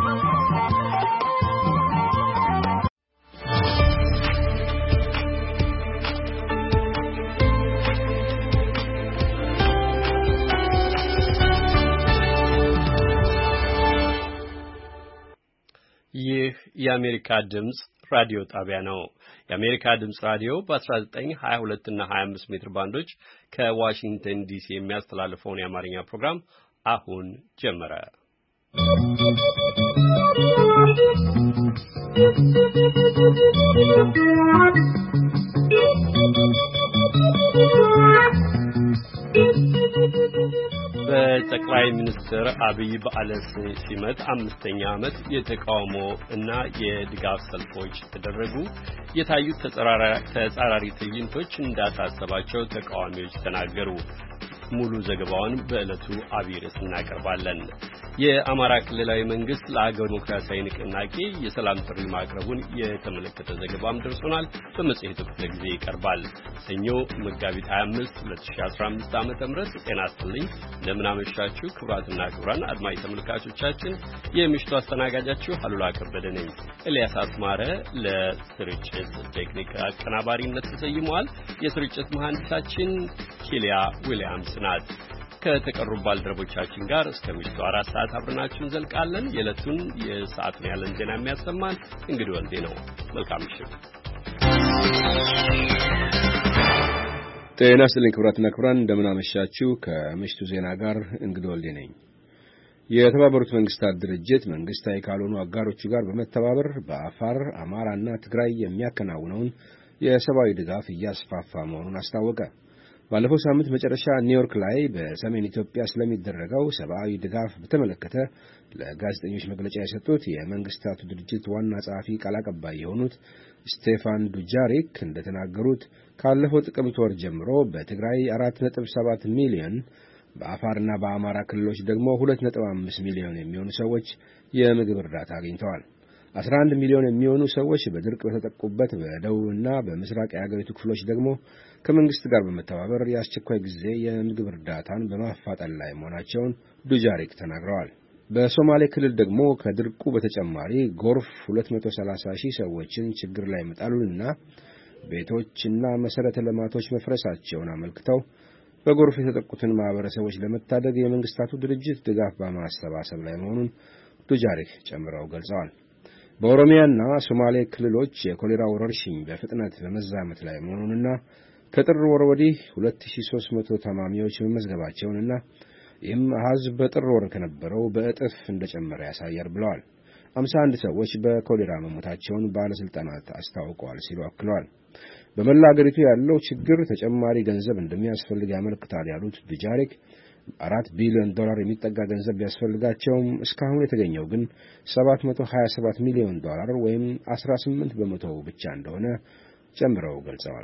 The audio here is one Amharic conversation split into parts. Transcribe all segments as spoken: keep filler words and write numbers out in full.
ይህ የአሜሪካ ድምጽ ራዲዮ ጣቢያ ነው። የአሜሪካ ድምጽ ራዲዮ በ19፣ ሃያ ሁለት እና ሃያ አምስት ሜትር ባንዶች ከዋሽንግተን ዲሲ የሚያስተላልፈውን የአማርኛ ፕሮግራም አሁን ጀመረ። በጠቅላይ ሚኒስትር አብይ በዓለ ሲመት አምስተኛ ዓመት የተቃውሞ እና የድጋፍ ሰልፎች ተደረጉ። የታዩት ተጻራሪ ትዕይንቶች እንዳሳሰባቸው ተቃዋሚዎች ተናገሩ። ሙሉ ዘገባውን በዕለቱ አብይ ርዕስ እናቀርባለን። የአማራ ክልላዊ መንግስት ለአገው ዲሞክራሲያዊ ንቅናቄ የሰላም ጥሪ ማቅረቡን የተመለከተ ዘገባም ደርሶናል። በመጽሔቱ ክፍለ ጊዜ ይቀርባል። ሰኞ መጋቢት ሃያ አምስት ሁለት ሺህ አስራ አምስት ዓመተ ምህረት ጤና ይስጥልኝ። እንደምን አመሻችሁ ክቡራትና ክቡራን አድማጭ ተመልካቾቻችን። የምሽቱ አስተናጋጃችሁ አሉላ ከበደ ነኝ። ኤልያስ አስማረ ለስርጭት ቴክኒክ አቀናባሪነት ተሰይሟል። የስርጭት መሐንዲሳችን ኪሊያ ዊሊያምስ ናት። ከተቀሩ ባልደረቦቻችን ጋር እስከ ምሽቱ አራት ሰዓት አብረናችሁ እንዘልቃለን። የዕለቱን የሰዓቱን ያለን ዜና የሚያሰማን እንግዲህ ወልዴ ነው። መልካም ምሽት። ጤና ይስጥልኝ ክቡራትና ክቡራን እንደምን አመሻችሁ። ከምሽቱ ዜና ጋር እንግዲህ ወልዴ ነኝ። የተባበሩት መንግስታት ድርጅት መንግስታዊ ካልሆኑ አጋሮቹ ጋር በመተባበር በአፋር፣ አማራና ትግራይ የሚያከናውነውን የሰብአዊ ድጋፍ እያስፋፋ መሆኑን አስታወቀ። ባለፈው ሳምንት መጨረሻ ኒውዮርክ ላይ በሰሜን ኢትዮጵያ ስለሚደረገው ሰብአዊ ድጋፍ በተመለከተ ለጋዜጠኞች መግለጫ የሰጡት የመንግስታቱ ድርጅት ዋና ጸሐፊ ቃል አቀባይ የሆኑት ስቴፋን ዱጃሪክ እንደተናገሩት ካለፈው ጥቅምት ወር ጀምሮ በትግራይ አራት ነጥብ ሰባት ሚሊዮን በአፋርና በአማራ ክልሎች ደግሞ ሁለት ነጥብ አምስት ሚሊዮን የሚሆኑ ሰዎች የምግብ እርዳታ አግኝተዋል። አስራ አንድ ሚሊዮን የሚሆኑ ሰዎች በድርቅ በተጠቁበት በደቡብና በምስራቅ የአገሪቱ ክፍሎች ደግሞ ከመንግስት ጋር በመተባበር የአስቸኳይ ጊዜ የምግብ እርዳታን በማፋጠን ላይ መሆናቸውን ዱጃሪክ ተናግረዋል። በሶማሌ ክልል ደግሞ ከድርቁ በተጨማሪ ጎርፍ ሁለት መቶ ሰላሳ ሺህ ሰዎችን ችግር ላይ መጣሉንና ቤቶችና መሰረተ ልማቶች መፍረሳቸውን አመልክተው በጎርፍ የተጠቁትን ማህበረሰቦች ለመታደግ የመንግስታቱ ድርጅት ድጋፍ በማሰባሰብ ላይ መሆኑን ዱጃሪክ ጨምረው ገልጸዋል። በኦሮሚያና ሶማሌ ክልሎች የኮሌራ ወረርሽኝ በፍጥነት በመዛመት ላይ መሆኑንና ከጥር ወር ወዲህ ሁለት ሺህ ሦስት መቶ ታማሚዎች መመዝገባቸውንና ይህም አሃዝ በጥር ወር ከነበረው በእጥፍ እንደጨመረ ያሳያል ብለዋል። አምሳ አንድ ሰዎች በኮሌራ መሞታቸውን ባለስልጣናት አስታውቀዋል ሲሉ አክለዋል። በመላ አገሪቱ ያለው ችግር ተጨማሪ ገንዘብ እንደሚያስፈልግ ያመለክታል ያሉት ዱጃሪክ አራት ቢሊዮን ዶላር የሚጠጋ ገንዘብ ቢያስፈልጋቸውም እስካሁን የተገኘው ግን ሰባት መቶ ሀያ ሰባት ሚሊዮን ዶላር ወይም አስራ ስምንት በመቶ ብቻ እንደሆነ ጨምረው ገልጸዋል።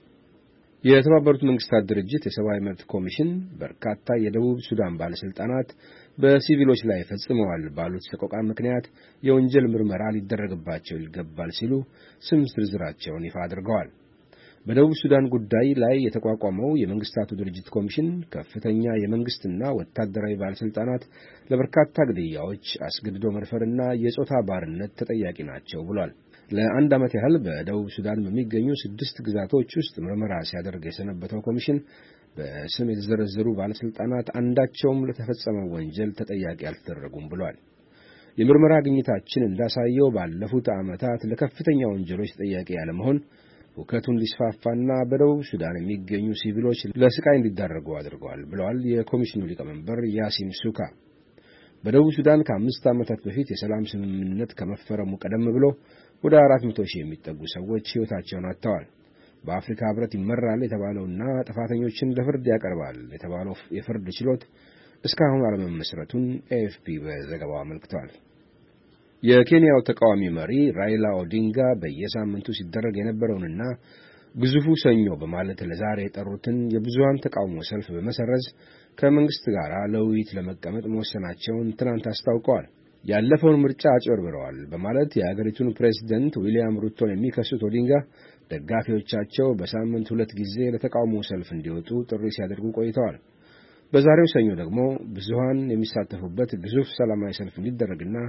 የተባበሩት መንግስታት ድርጅት የሰብአዊ መብት ኮሚሽን በርካታ የደቡብ ሱዳን ባለስልጣናት በሲቪሎች ላይ ፈጽመዋል ባሉት ሰቆቃ ምክንያት የወንጀል ምርመራ ሊደረግባቸው ይገባል ሲሉ ስም ዝርዝራቸውን ይፋ አድርገዋል። በደቡብ ሱዳን ጉዳይ ላይ የተቋቋመው የመንግስታቱ ድርጅት ኮሚሽን ከፍተኛ የመንግስትና ወታደራዊ ባለስልጣናት ለበርካታ ግድያዎች፣ አስገድዶ መድፈርና የጾታ ባርነት ተጠያቂ ናቸው ብሏል። ለአንድ ዓመት ያህል በደቡብ ሱዳን በሚገኙ ስድስት ግዛቶች ውስጥ ምርመራ ሲያደርግ የሰነበተው ኮሚሽን በስም የተዘረዘሩ ባለስልጣናት አንዳቸውም ለተፈጸመው ወንጀል ተጠያቂ አልተደረጉም ብሏል። የምርመራ ግኝታችን እንዳሳየው ባለፉት ዓመታት ለከፍተኛ ወንጀሎች ተጠያቂ ያለመሆን ሁከቱ እንዲስፋፋና በደቡብ ሱዳን የሚገኙ ሲቪሎች ለስቃይ እንዲዳረጉ አድርገዋል ብለዋል የኮሚሽኑ ሊቀመንበር ያሲን ሱካ። በደቡብ ሱዳን ከአምስት ዓመታት በፊት የሰላም ስምምነት ከመፈረሙ ቀደም ብሎ ወደ አራት መቶ ሺህ የሚጠጉ ሰዎች ሕይወታቸውን አጥተዋል። በአፍሪካ ሕብረት ይመራል የተባለውና ጥፋተኞችን ለፍርድ ያቀርባል የተባለው የፍርድ ችሎት እስካሁን አለመመስረቱን ኤኤፍፒ በዘገባው አመልክቷል። የኬንያው ተቃዋሚ መሪ ራይላ ኦዲንጋ በየሳምንቱ ሲደረግ የነበረውንና ግዙፉ ሰኞ በማለት ለዛሬ የጠሩትን የብዙሃን ተቃውሞ ሰልፍ በመሰረዝ ከመንግስት ጋር ለውይይት ለመቀመጥ መወሰናቸውን ትናንት አስታውቀዋል። ያለፈውን ምርጫ አጭበርብረዋል በማለት የአገሪቱን ፕሬዝዳንት ዊሊያም ሩቶን የሚከሱት ኦዲንጋ ደጋፊዎቻቸው በሳምንት ሁለት ጊዜ ለተቃውሞ ሰልፍ እንዲወጡ ጥሪ ሲያደርጉ ቆይተዋል። በዛሬው ሰኞ ደግሞ ብዙሃን የሚሳተፉበት ግዙፍ ሰላማዊ ሰልፍ እንዲደረግና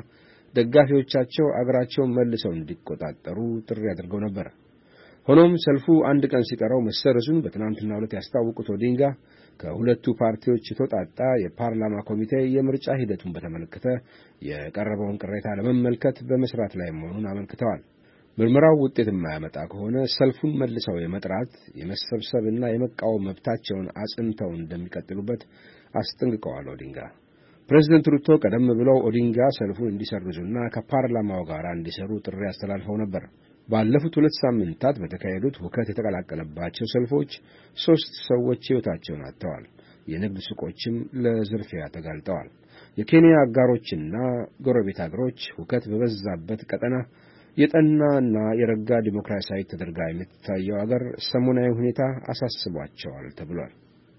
ደጋፊዎቻቸው አገራቸውን መልሰው እንዲቆጣጠሩ ጥሪ አድርገው ነበር። ሆኖም ሰልፉ አንድ ቀን ሲቀረው መሰረዙን በትናንትናው ዕለት ያስታወቁት ኦዲንጋ ከሁለቱ ፓርቲዎች የተውጣጣ የፓርላማ ኮሚቴ የምርጫ ሂደቱን በተመለከተ የቀረበውን ቅሬታ ለመመልከት በመስራት ላይ መሆኑን አመልክተዋል። ምርመራው ውጤት የማያመጣ ከሆነ ሰልፉን መልሰው የመጥራት የመሰብሰብና የመቃወም መብታቸውን አጽንተው እንደሚቀጥሉበት አስጠንቅቀዋል። ኦዲንጋ ፕሬዝዳንት ሩቶ ቀደም ብለው ኦዲንጋ ሰልፉን እንዲሰርዙና ከፓርላማው ጋር እንዲሰሩ ጥሪ አስተላልፈው ነበር። ባለፉት ሁለት ሳምንታት በተካሄዱት ሁከት የተቀላቀለባቸው ሰልፎች ሦስት ሰዎች ሕይወታቸውን አጥተዋል። የንግድ ሱቆችም ለዝርፊያ ተጋልጠዋል። የኬንያ አጋሮችና ጎረቤት አገሮች ሁከት በበዛበት ቀጠና የጠናና የረጋ ዲሞክራሲያዊ ተደርጋ የምትታየው አገር ሰሞናዊ ሁኔታ አሳስቧቸዋል ተብሏል።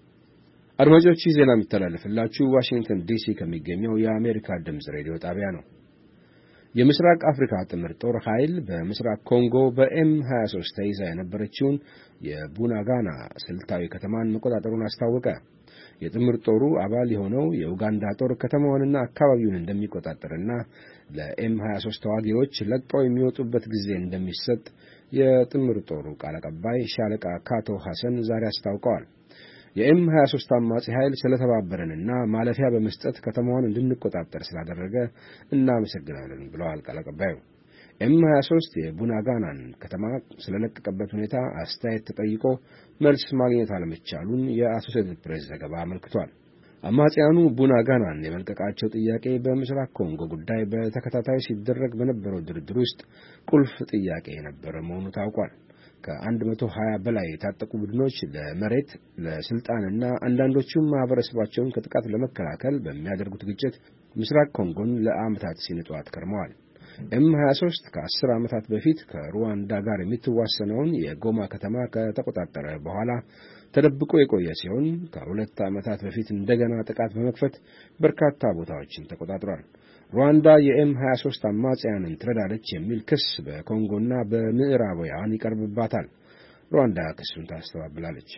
አድማጮች ዜና የሚተላለፍላችሁ ዋሽንግተን ዲሲ ከሚገኘው የአሜሪካ ድምፅ ሬዲዮ ጣቢያ ነው። የምስራቅ አፍሪካ ጥምር ጦር ኃይል በምስራቅ ኮንጎ በኤም ሃያ ሦስት ተይዛ የነበረችውን የቡናጋና ስልታዊ ከተማን መቆጣጠሩን አስታወቀ። የጥምር ጦሩ አባል የሆነው የኡጋንዳ ጦር ከተማዋንና አካባቢውን እንደሚቆጣጠርና ለኤም ሃያ ሦስት ተዋጊዎች ለቀው የሚወጡበት ጊዜ እንደሚሰጥ የጥምር ጦሩ ቃል አቀባይ ሻለቃ ካቶ ሐሰን ዛሬ አስታውቀዋል። የኤም ሃያ ሦስት አማጺ ኃይል ስለተባበረንና ማለፊያ በመስጠት ከተማዋን እንድንቆጣጠር ስላደረገ እናመሰግናለን ብለዋል ቃል አቀባዩ። ኤም ሃያ ሦስት የቡናጋናን ከተማ ስለለቀቀበት ሁኔታ አስተያየት ተጠይቆ መልስ ማግኘት አለመቻሉን የአሶሴትድ ፕሬስ ዘገባ አመልክቷል። አማጺያኑ ቡናጋናን የመልቀቃቸው ጥያቄ በምስራቅ ኮንጎ ጉዳይ በተከታታይ ሲደረግ በነበረው ድርድር ውስጥ ቁልፍ ጥያቄ የነበረ መሆኑ ታውቋል። ከአንድ መቶ ሀያ በላይ የታጠቁ ቡድኖች ለመሬት ለስልጣንና አንዳንዶቹም ማህበረሰባቸውን ከጥቃት ለመከላከል በሚያደርጉት ግጭት ምስራቅ ኮንጎን ለዓመታት ሲንጧት ከርመዋል። ኤም ሃያ ሦስት ከአስር ዓመታት በፊት ከሩዋንዳ ጋር የምትዋሰነውን የጎማ ከተማ ከተቆጣጠረ በኋላ ተደብቆ የቆየ ሲሆን ከሁለት ዓመታት በፊት እንደገና ጥቃት በመክፈት በርካታ ቦታዎችን ተቆጣጥሯል። ሩዋንዳ የኤም ሃያ ሦስት አማጽያንን ትረዳለች የሚል ክስ በኮንጎና በምዕራባውያን ይቀርብባታል። ሩዋንዳ ክሱን ታስተባብላለች።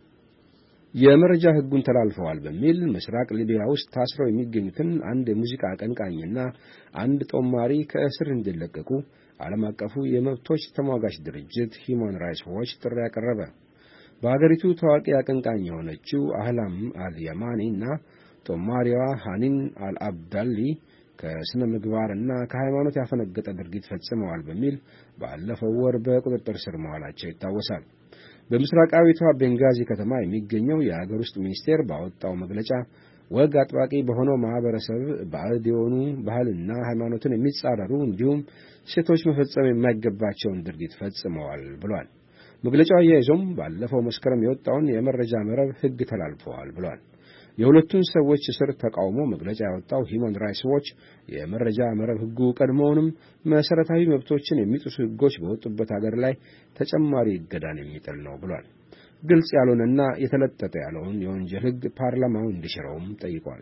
የመረጃ ሕጉን ተላልፈዋል በሚል ምስራቅ ሊቢያ ውስጥ ታስረው የሚገኙትን አንድ የሙዚቃ አቀንቃኝና አንድ ጦማሪ ከእስር እንዲለቀቁ ዓለም አቀፉ የመብቶች ተሟጋች ድርጅት ሂውማን ራይትስ ዎች ጥሪ ያቀረበ። በአገሪቱ ታዋቂ አቀንቃኝ የሆነችው አህላም አልያማኒ እና ጦማሪዋ ሃኒን አልአብዳሊ ከስነ ምግባርና ከሃይማኖት ያፈነገጠ ድርጊት ፈጽመዋል በሚል ባለፈው ወር በቁጥጥር ስር መዋላቸው ይታወሳል። በምስራቃዊቷ ቤንጋዚ ከተማ የሚገኘው የአገር ውስጥ ሚኒስቴር ባወጣው መግለጫ ወግ አጥባቂ በሆነው ማህበረሰብ ባዕድ የሆኑ ባህልና ሃይማኖትን የሚጻረሩ እንዲሁም ሴቶች መፈጸም የማይገባቸውን ድርጊት ፈጽመዋል ብሏል። መግለጫው አያይዞም ባለፈው መስከረም የወጣውን የመረጃ መረብ ሕግ ተላልፈዋል ብሏል። የሁለቱን ሰዎች እስር ተቃውሞ መግለጫ ያወጣው ሂውማን ራይትስ ዎች የመረጃ መረብ ሕጉ ቀድሞውንም መሰረታዊ መብቶችን የሚጥሱ ሕጎች በወጡበት ሀገር ላይ ተጨማሪ እገዳን የሚጥል ነው ብሏል። ግልጽ ያልሆነና የተለጠጠ ያለውን የወንጀል ሕግ ፓርላማው እንዲሽረውም ጠይቋል።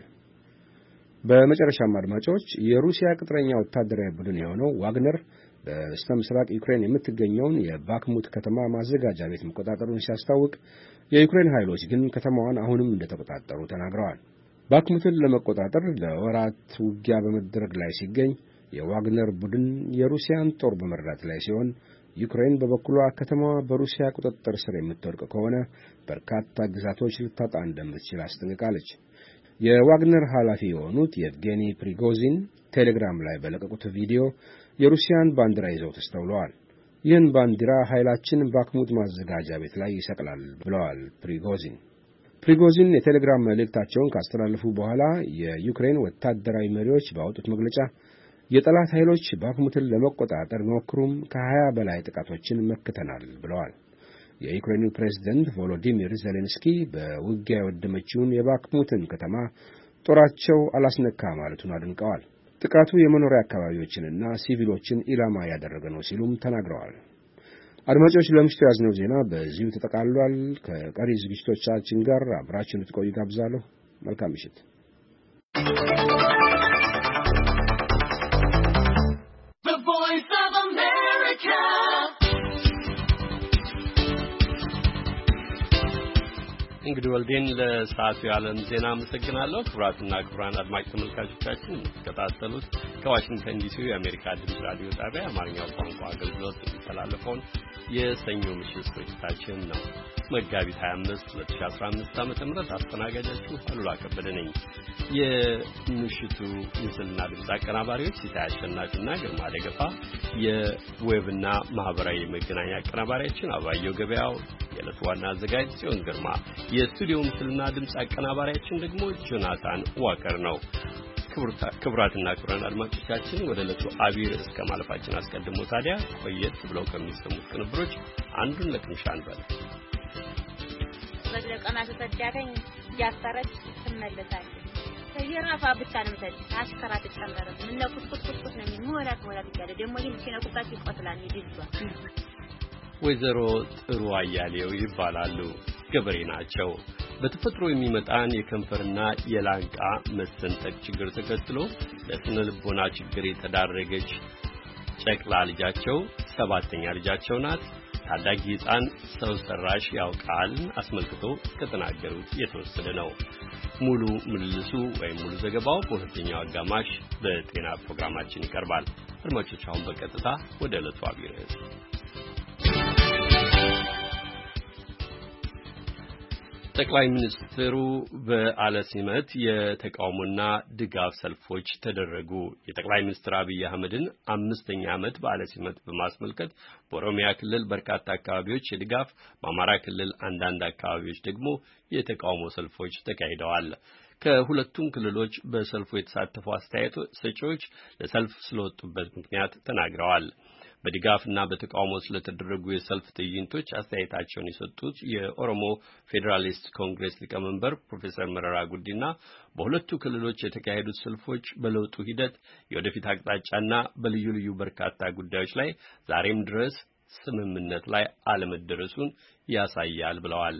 በመጨረሻም አድማጮች የሩሲያ ቅጥረኛ ወታደራዊ ቡድን የሆነው ዋግነር በስተ ምስራቅ ዩክሬን የምትገኘውን የባክሙት ከተማ ማዘጋጃ ቤት መቆጣጠሩን ሲያስታውቅ የዩክሬን ኃይሎች ግን ከተማዋን አሁንም እንደተቆጣጠሩ ተናግረዋል። ባክሙትን ለመቆጣጠር ለወራት ውጊያ በመደረግ ላይ ሲገኝ የዋግነር ቡድን የሩሲያን ጦር በመርዳት ላይ ሲሆን ዩክሬን በበኩሏ ከተማዋ በሩሲያ ቁጥጥር ስር የምትወድቅ ከሆነ በርካታ ግዛቶች ልታጣ እንደምትችል አስጠንቅቃለች። የዋግነር ኃላፊ የሆኑት የቭጌኒ ፕሪጎዚን ቴሌግራም ላይ በለቀቁት ቪዲዮ የሩሲያን ባንዲራ ይዘው ተስተውለዋል። ይህን ባንዲራ ኃይላችን ባክሙት ማዘጋጃ ቤት ላይ ይሰቅላል ብለዋል ፕሪጎዚን። ፕሪጎዚን የቴሌግራም መልእክታቸውን ካስተላለፉ በኋላ የዩክሬን ወታደራዊ መሪዎች ባወጡት መግለጫ የጠላት ኃይሎች ባክሙትን ለመቆጣጠር ቢሞክሩም ከሀያ በላይ ጥቃቶችን መክተናል ብለዋል። የዩክሬኑ ፕሬዝዳንት ቮሎዲሚር ዜሌንስኪ በውጊያ የወደመችውን የባክሙትን ከተማ ጦራቸው አላስነካ ማለቱን አድንቀዋል። ጥቃቱ የመኖሪያ አካባቢዎችንና ሲቪሎችን ኢላማ ያደረገ ነው ሲሉም ተናግረዋል። አድማጮች ለምሽቱ ያዝነው ዜና በዚሁ ተጠቃልሏል። ከቀሪ ዝግጅቶቻችን ጋር አብራችሁን ልትቆዩ ጋብዛለሁ። መልካም ምሽት። እንግዲህ ወልዴን ለሰዓቱ ያለን ዜና አመሰግናለሁ። ክቡራትና ክቡራን አድማጭ ተመልካቾቻችን የምትከታተሉት ከዋሽንግተን ዲሲ የአሜሪካ ድምፅ ራዲዮ ጣቢያ አማርኛው ቋንቋ አገልግሎት የሚተላለፈውን የሰኞ ምሽት ስርጭታችን ነው። መጋቢት ሃያ አምስት ሁለት ሺህ አስራ አምስት ዓመተ ምህረት አስተናጋጃችሁ አሉላ ከበደ ነኝ። የምሽቱ ምስልና ድምፅ አቀናባሪዎች ሲሳይ አሸናፊና ግርማ ደገፋ፣ የዌብና ማህበራዊ መገናኛ አቀናባሪያችን አባየው ገበያው፣ የዕለቱ ዋና አዘጋጅ ጽዮን ግርማ፣ የስቱዲዮ ምስልና ድምፅ አቀናባሪያችን ደግሞ ጆናታን ዋከር ነው። ክቡራትና ክቡራን አድማጮቻችን ወደ ዕለቱ አብይ ርዕስ ከማለፋችን አስቀድሞ ታዲያ ቆየት ብለው ከሚሰሙት ቅንብሮች አንዱን ለቅምሻ እንበል። በለቀና ተሰዳተኝ ያስተረች ትመለሳለች። የራፋ ብቻ ነው ተል አሽከራ ተጨመረ ምን ነው ቁጥቁጥ ነው የሚሞላት ሞላት ይችላል ደግሞ ይሄን ሲነቁጣት ይቆስላል ይድዟ። ወይዘሮ ጥሩ አያሌው ይባላሉ። ገበሬ ናቸው። በተፈጥሮ የሚመጣን የከንፈርና የላንቃ መሰንጠቅ ችግር ተከትሎ ለስነ ልቦና ችግር የተዳረገች ጨቅላ ልጃቸው ሰባተኛ ልጃቸው ናት። ታዳጊ ሕፃን ሰው ሰራሽ ያውቃል አስመልክቶ ከተናገሩት የተወሰደ ነው። ሙሉ ምልልሱ ወይም ሙሉ ዘገባው በሁለተኛው አጋማሽ በጤና ፕሮግራማችን ይቀርባል። አድማጮች አሁን በቀጥታ ወደ ዕለቱ አብይ ርዕስ ጠቅላይ ሚኒስትሩ በዓለ ሲመት የተቃውሞና ድጋፍ ሰልፎች ተደረጉ። የጠቅላይ ሚኒስትር አብይ አህመድን አምስተኛ ዓመት በዓለ ሲመት በማስመልከት በኦሮሚያ ክልል በርካታ አካባቢዎች የድጋፍ፣ በአማራ ክልል አንዳንድ አካባቢዎች ደግሞ የተቃውሞ ሰልፎች ተካሂደዋል። ከሁለቱም ክልሎች በሰልፉ የተሳተፉ አስተያየት ሰጪዎች ለሰልፍ ስለወጡበት ምክንያት ተናግረዋል። በድጋፍና በተቃውሞ ስለተደረጉ የሰልፍ ትዕይንቶች አስተያየታቸውን የሰጡት የኦሮሞ ፌዴራሊስት ኮንግሬስ ሊቀመንበር ፕሮፌሰር መረራ ጉዲና በሁለቱ ክልሎች የተካሄዱት ሰልፎች በለውጡ ሂደት የወደፊት አቅጣጫና በልዩ ልዩ በርካታ ጉዳዮች ላይ ዛሬም ድረስ ስምምነት ላይ አለመደረሱን ያሳያል ብለዋል።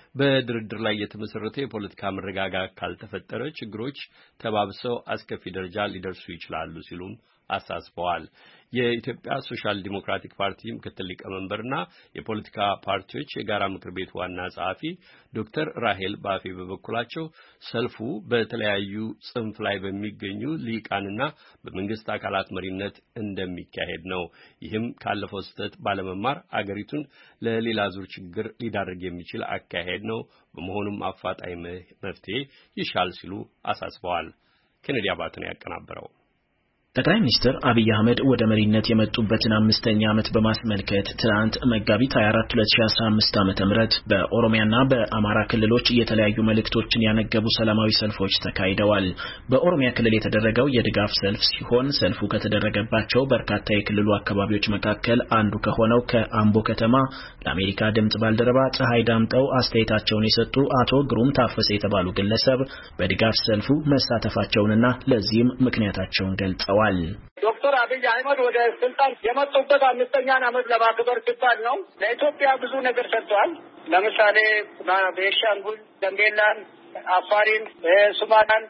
በድርድር ላይ የተመሰረተ የፖለቲካ መረጋጋት ካልተፈጠረ ችግሮች ተባብሰው አስከፊ ደረጃ ሊደርሱ ይችላሉ ሲሉም አሳስበዋል። የኢትዮጵያ ሶሻል ዲሞክራቲክ ፓርቲ ምክትል ሊቀመንበርና የፖለቲካ ፓርቲዎች የጋራ ምክር ቤት ዋና ጸሐፊ ዶክተር ራሄል ባፌ በበኩላቸው ሰልፉ በተለያዩ ጽንፍ ላይ በሚገኙ ሊቃንና በመንግስት አካላት መሪነት እንደሚካሄድ ነው። ይህም ካለፈው ስህተት ባለመማር አገሪቱን ለሌላ ዙር ችግር ሊዳርግ የሚችል አካሄድ ነው። በመሆኑም አፋጣኝ መፍትሄ ይሻል ሲሉ አሳስበዋል። ኬኔዲ አባተ ነው ያቀናበረው። ጠቅላይ ሚኒስትር አብይ አህመድ ወደ መሪነት የመጡበትን አምስተኛ ዓመት በማስመልከት ትናንት መጋቢት ሃያ አራት ሁለት ሺህ አስራ አምስት ዓመተ ምህረት በኦሮሚያና በአማራ ክልሎች የተለያዩ መልእክቶችን ያነገቡ ሰላማዊ ሰልፎች ተካሂደዋል። በኦሮሚያ ክልል የተደረገው የድጋፍ ሰልፍ ሲሆን ሰልፉ ከተደረገባቸው በርካታ የክልሉ አካባቢዎች መካከል አንዱ ከሆነው ከአምቦ ከተማ ለአሜሪካ ድምጽ ባልደረባ ፀሐይ ዳምጠው አስተያየታቸውን የሰጡ አቶ ግሩም ታፈሰ የተባሉ ግለሰብ በድጋፍ ሰልፉ መሳተፋቸውንና ለዚህም ምክንያታቸውን ገልጸዋል። ዶክተር አብይ አህመድ ወደ ስልጣን የመጡበት አምስተኛን ዓመት ለማክበር ሲባል ነው። ለኢትዮጵያ ብዙ ነገር ሰርተዋል። ለምሳሌ ቤንሻንጉል፣ ጋምቤላን፣ አፋሪን፣ ሶማሊያን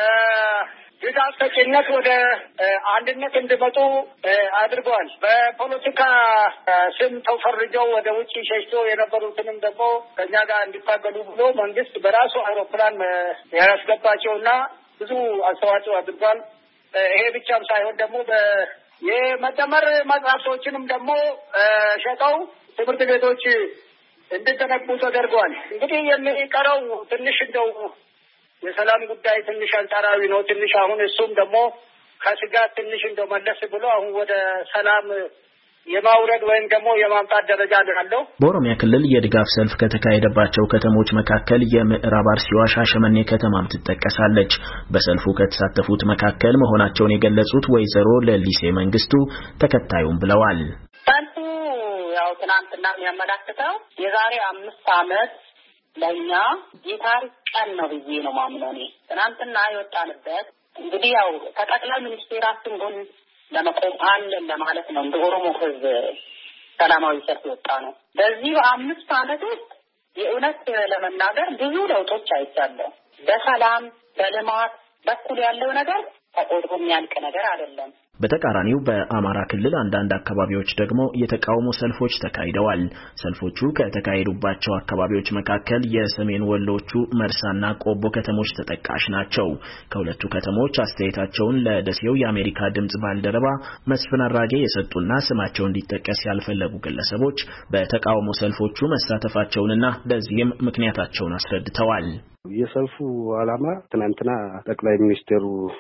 ከድጋፍ ሰጪነት ወደ አንድነት እንዲመጡ አድርገዋል። በፖለቲካ ስም ተፈርጀው ወደ ውጭ ሸሽቶ የነበሩትንም ደግሞ ከኛ ጋር እንዲታገሉ ብሎ መንግስት በራሱ አውሮፕላን ያስገባቸውና ብዙ አስተዋጽኦ አድርጓል። ይሄ ብቻም ሳይሆን ደግሞ የመደመር መጽሐፍቶችንም ደግሞ ሸጠው ትምህርት ቤቶች እንዲገነቡ ተደርጓል። እንግዲህ የሚቀረው ትንሽ እንደው የሰላም ጉዳይ ትንሽ አንጻራዊ ነው። ትንሽ አሁን እሱም ደግሞ ከስጋት ትንሽ እንደው መለስ ብሎ አሁን ወደ ሰላም የማውረድ ወይም ደግሞ የማምጣት ደረጃ አለው። በኦሮሚያ ክልል የድጋፍ ሰልፍ ከተካሄደባቸው ከተሞች መካከል የምዕራብ አርሲዋ ሻሸመኔ ከተማም ትጠቀሳለች። በሰልፉ ከተሳተፉት መካከል መሆናቸውን የገለጹት ወይዘሮ ለሊሴ መንግስቱ ተከታዩም ብለዋል። ሰልፉ ያው ትናንትና የሚያመላክተው የዛሬ አምስት ዓመት ለኛ የታሪክ ቀን ነው ብዬ ነው ማምነው። ትናንትና የወጣንበት እንግዲህ ያው ከጠቅላይ ሚኒስትራችን ጎን ለመቆም አለን ለማለት ነው። እንደ ኦሮሞ ህዝብ ሰላማዊ ሰልፍ ወጣ ነው። በዚህ አምስት ዓመት ውስጥ የእውነት ለመናገር ብዙ ለውጦች አይቻለሁ። በሰላም በልማት በኩል ያለው ነገር ተቆጥሮ የሚያልቅ ነገር አይደለም። በተቃራኒው በአማራ ክልል አንዳንድ አካባቢዎች ደግሞ የተቃውሞ ሰልፎች ተካሂደዋል። ሰልፎቹ ከተካሄዱባቸው አካባቢዎች መካከል የሰሜን ወሎቹ መርሳና ቆቦ ከተሞች ተጠቃሽ ናቸው። ከሁለቱ ከተሞች አስተያየታቸውን ለደሴው የአሜሪካ ድምጽ ባልደረባ መስፍን አራጌ የሰጡና ስማቸው እንዲጠቀስ ያልፈለጉ ግለሰቦች በተቃውሞ ሰልፎቹ መሳተፋቸውንና ለዚህም ምክንያታቸውን አስረድተዋል። የሰልፉ ዓላማ ትናንትና ጠቅላይ ሚኒስትሩ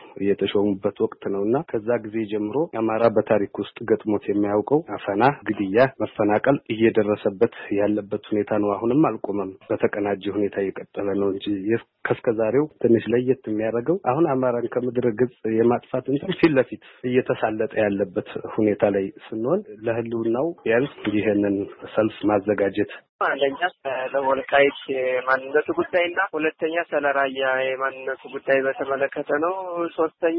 የተሾሙበት ወቅት ነውና ከዛ ጊዜ ጀምሮ አማራ በታሪክ ውስጥ ገጥሞት የሚያውቀው አፈና፣ ግድያ፣ መፈናቀል እየደረሰበት ያለበት ሁኔታ ነው። አሁንም አልቆመም፣ በተቀናጀ ሁኔታ እየቀጠለ ነው እንጂ ከስከዛሬው ትንሽ ለየት የሚያደርገው አሁን አማራን ከምድረ ገጽ የማጥፋት እንትን ፊት ለፊት እየተሳለጠ ያለበት ሁኔታ ላይ ስንሆን ለህልውናው ቢያንስ ይሄንን ሰልፍ ማዘጋጀት አንደኛ ለወልቃይት የማንነቱ ጉዳይና ሁለተኛ ስለራያ የማንነቱ ጉዳይ በተመለከተ ነው። ሶስተኛ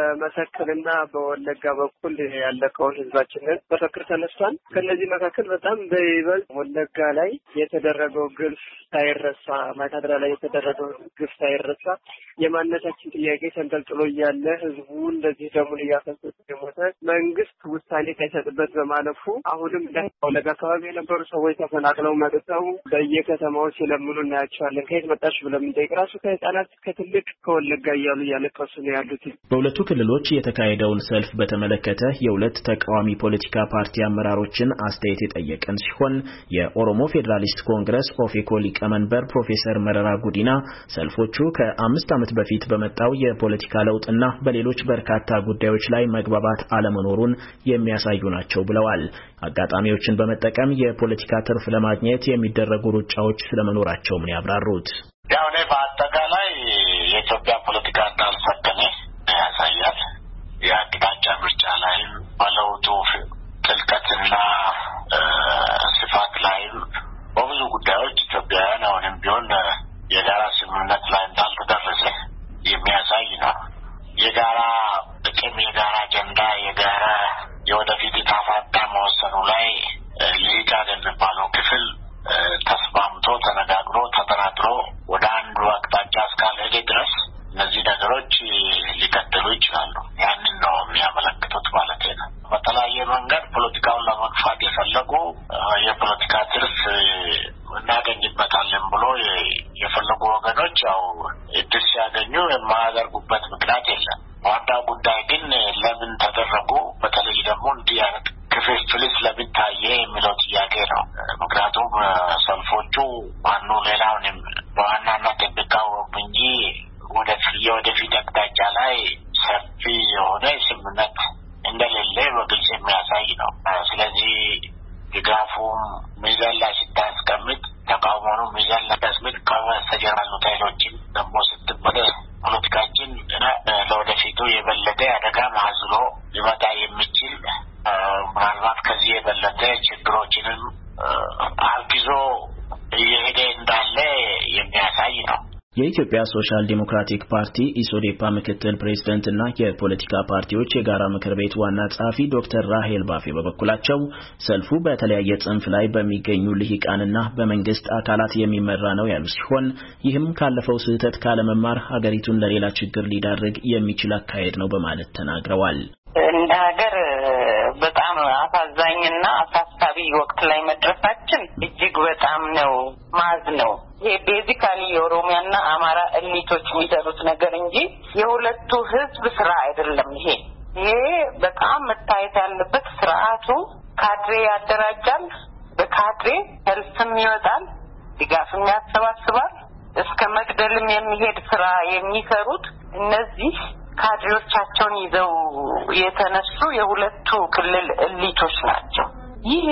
በመተከልና በወለጋ በኩል ያለቀውን ህዝባችንን በፍቅር ተነስቷል። ከነዚህ መካከል በጣም በይበልጥ ወለጋ ላይ የተደረገው ግፍ ሳይረሳ፣ ማይካድራ ላይ የተደረገው ግፍ ሳይረሳ የማንነታችን ጥያቄ ተንጠልጥሎ እያለ ህዝቡ እንደዚህ ደሙን እያፈሰሰ የሞተ መንግስት ውሳኔ ሳይሰጥበት በማለፉ አሁንም ወለጋ አካባቢ የነበሩ ሰዎች ተፈናቅለው መጥተው በየከተማው ሲለምኑ እናያቸዋለን። ከየት መጣሽ ብለን ጠይቅ ራሱ ከህፃናት ከትልቅ ከወለጋ እያሉ እያለቀሱ ነው ያሉት። በሁለቱ ክልሎች የተካሄደውን ሰልፍ በተመለከተ የሁለት ተቃዋሚ ፖለቲካ ፓርቲ አመራሮችን አስተያየት የጠየቀን ሲሆን የኦሮሞ ፌዴራሊስት ኮንግረስ ኦፌኮ ሊቀመንበር ፕሮፌሰር መረራ ጉዲና ሰልፎቹ ከአምስት ዓመት በፊት በመጣው የፖለቲካ ለውጥና በሌሎች በርካታ ጉዳዮች ላይ መግባባት አለመኖሩን የሚያሳዩ ናቸው ብለዋል። አጋጣሚዎችን በመጠቀም የፖለቲካ ትርፍ ለማግኘት የሚደረጉ ሩጫዎች ስለመኖራቸው ምን ያብራሩት? ያው ላይ በአጠቃላይ የኢትዮጵያ ፖለቲካ እንዳልሰከነ ያሳያል። የአቅጣጫ ምርጫ ላይም በለውጡ ጥልቀትና ስፋት ላይም በብዙ ጉዳዮች ኢትዮጵያውያን አሁንም ቢሆን የጋራ ስምምነት ላይ እንዳልተደረሰ የሚያሳይ ነው። የጋራ ጥቅም፣ የጋራ አጀንዳ፣ የጋራ የወደፊት ዕጣ ፈንታ መወሰኑ ላይ ልሂቃን የሚባለው ክፍል ተስማምቶ ተነጋግሮ ተጠናክሮ ወደ አንዱ አቅጣጫ እስካልሄደ ድረስ እነዚህ ነገሮች ሊቀጥሉ ይችላሉ። ያንን ነው የሚያመለክቱት ማለት ነው። በተለያየ መንገድ ፖለቲካውን ለመግፋት የፈለጉ የፖለቲካ ትርፍ እናገኝበታለን ብሎ የፈለጉ ወገኖች ያው እድል ሲያገኙ የማያደርጉበት ምክንያት የለም። ዋናው ጉዳይ ግን ለምን ተደረጉ፣ በተለይ ደግሞ እንዲህ አይነት ክፍፍልስ ለምን ታየ የሚለው ጥያቄ ነው። ምክንያቱም ሰልፎቹ ዋኑ ሌላውንም በዋናነት የሚቃወሙ እንጂ የወደፊት አቅጣጫ ላይ ሰፊ የሆነ ስምምነት እንደሌለ በግልጽ የሚያሳይ ነው። ስለዚህ ድጋፉም ሚዛን ላይ ስታስቀምጥ፣ ተቃውሞውንም ሚዛን ላይ ስታስቀምጥ ከበስተጀርባ ያሉት ኃይሎችን ደግሞ ስትመለከት ፖለቲካችን ለወደፊቱ የበለጠ አደጋ ማዝሎ ሊመጣ የሚችል ምናልባት ከዚህ የበለጠ ችግሮችንም አርግዞ እየሄደ እንዳለ የሚያሳይ ነው። የኢትዮጵያ ሶሻል ዲሞክራቲክ ፓርቲ ኢሶዴፓ ምክትል ፕሬዝዳንትና የፖለቲካ ፓርቲዎች የጋራ ምክር ቤት ዋና ጸሐፊ ዶክተር ራሄል ባፌ በበኩላቸው ሰልፉ በተለያየ ጽንፍ ላይ በሚገኙ ልሂቃንና በመንግስት አካላት የሚመራ ነው ያሉ ሲሆን ይህም ካለፈው ስህተት ካለመማር ሀገሪቱን ለሌላ ችግር ሊዳርግ የሚችል አካሄድ ነው በማለት ተናግረዋል። እንደ ሀገር በጣም አሳዛኝና አሳሳቢ ወቅት ላይ መድረሳችን እጅግ በጣም ነው ማዝ ነው። ይሄ ቤዚካሊ የኦሮሚያና አማራ ኤሊቶች የሚሰሩት ነገር እንጂ የሁለቱ ህዝብ ስራ አይደለም። ይሄ ይሄ በጣም መታየት ያለበት ስርዓቱ ካድሬ ያደራጃል፣ በካድሬ ሰልፍም ይወጣል፣ ድጋፍም ያሰባስባል፣ እስከ መግደልም የሚሄድ ስራ የሚሰሩት እነዚህ ካድሬዎቻቸውን ይዘው የተነሱ የሁለቱ ክልል ኤሊቶች ናቸው። ይሄ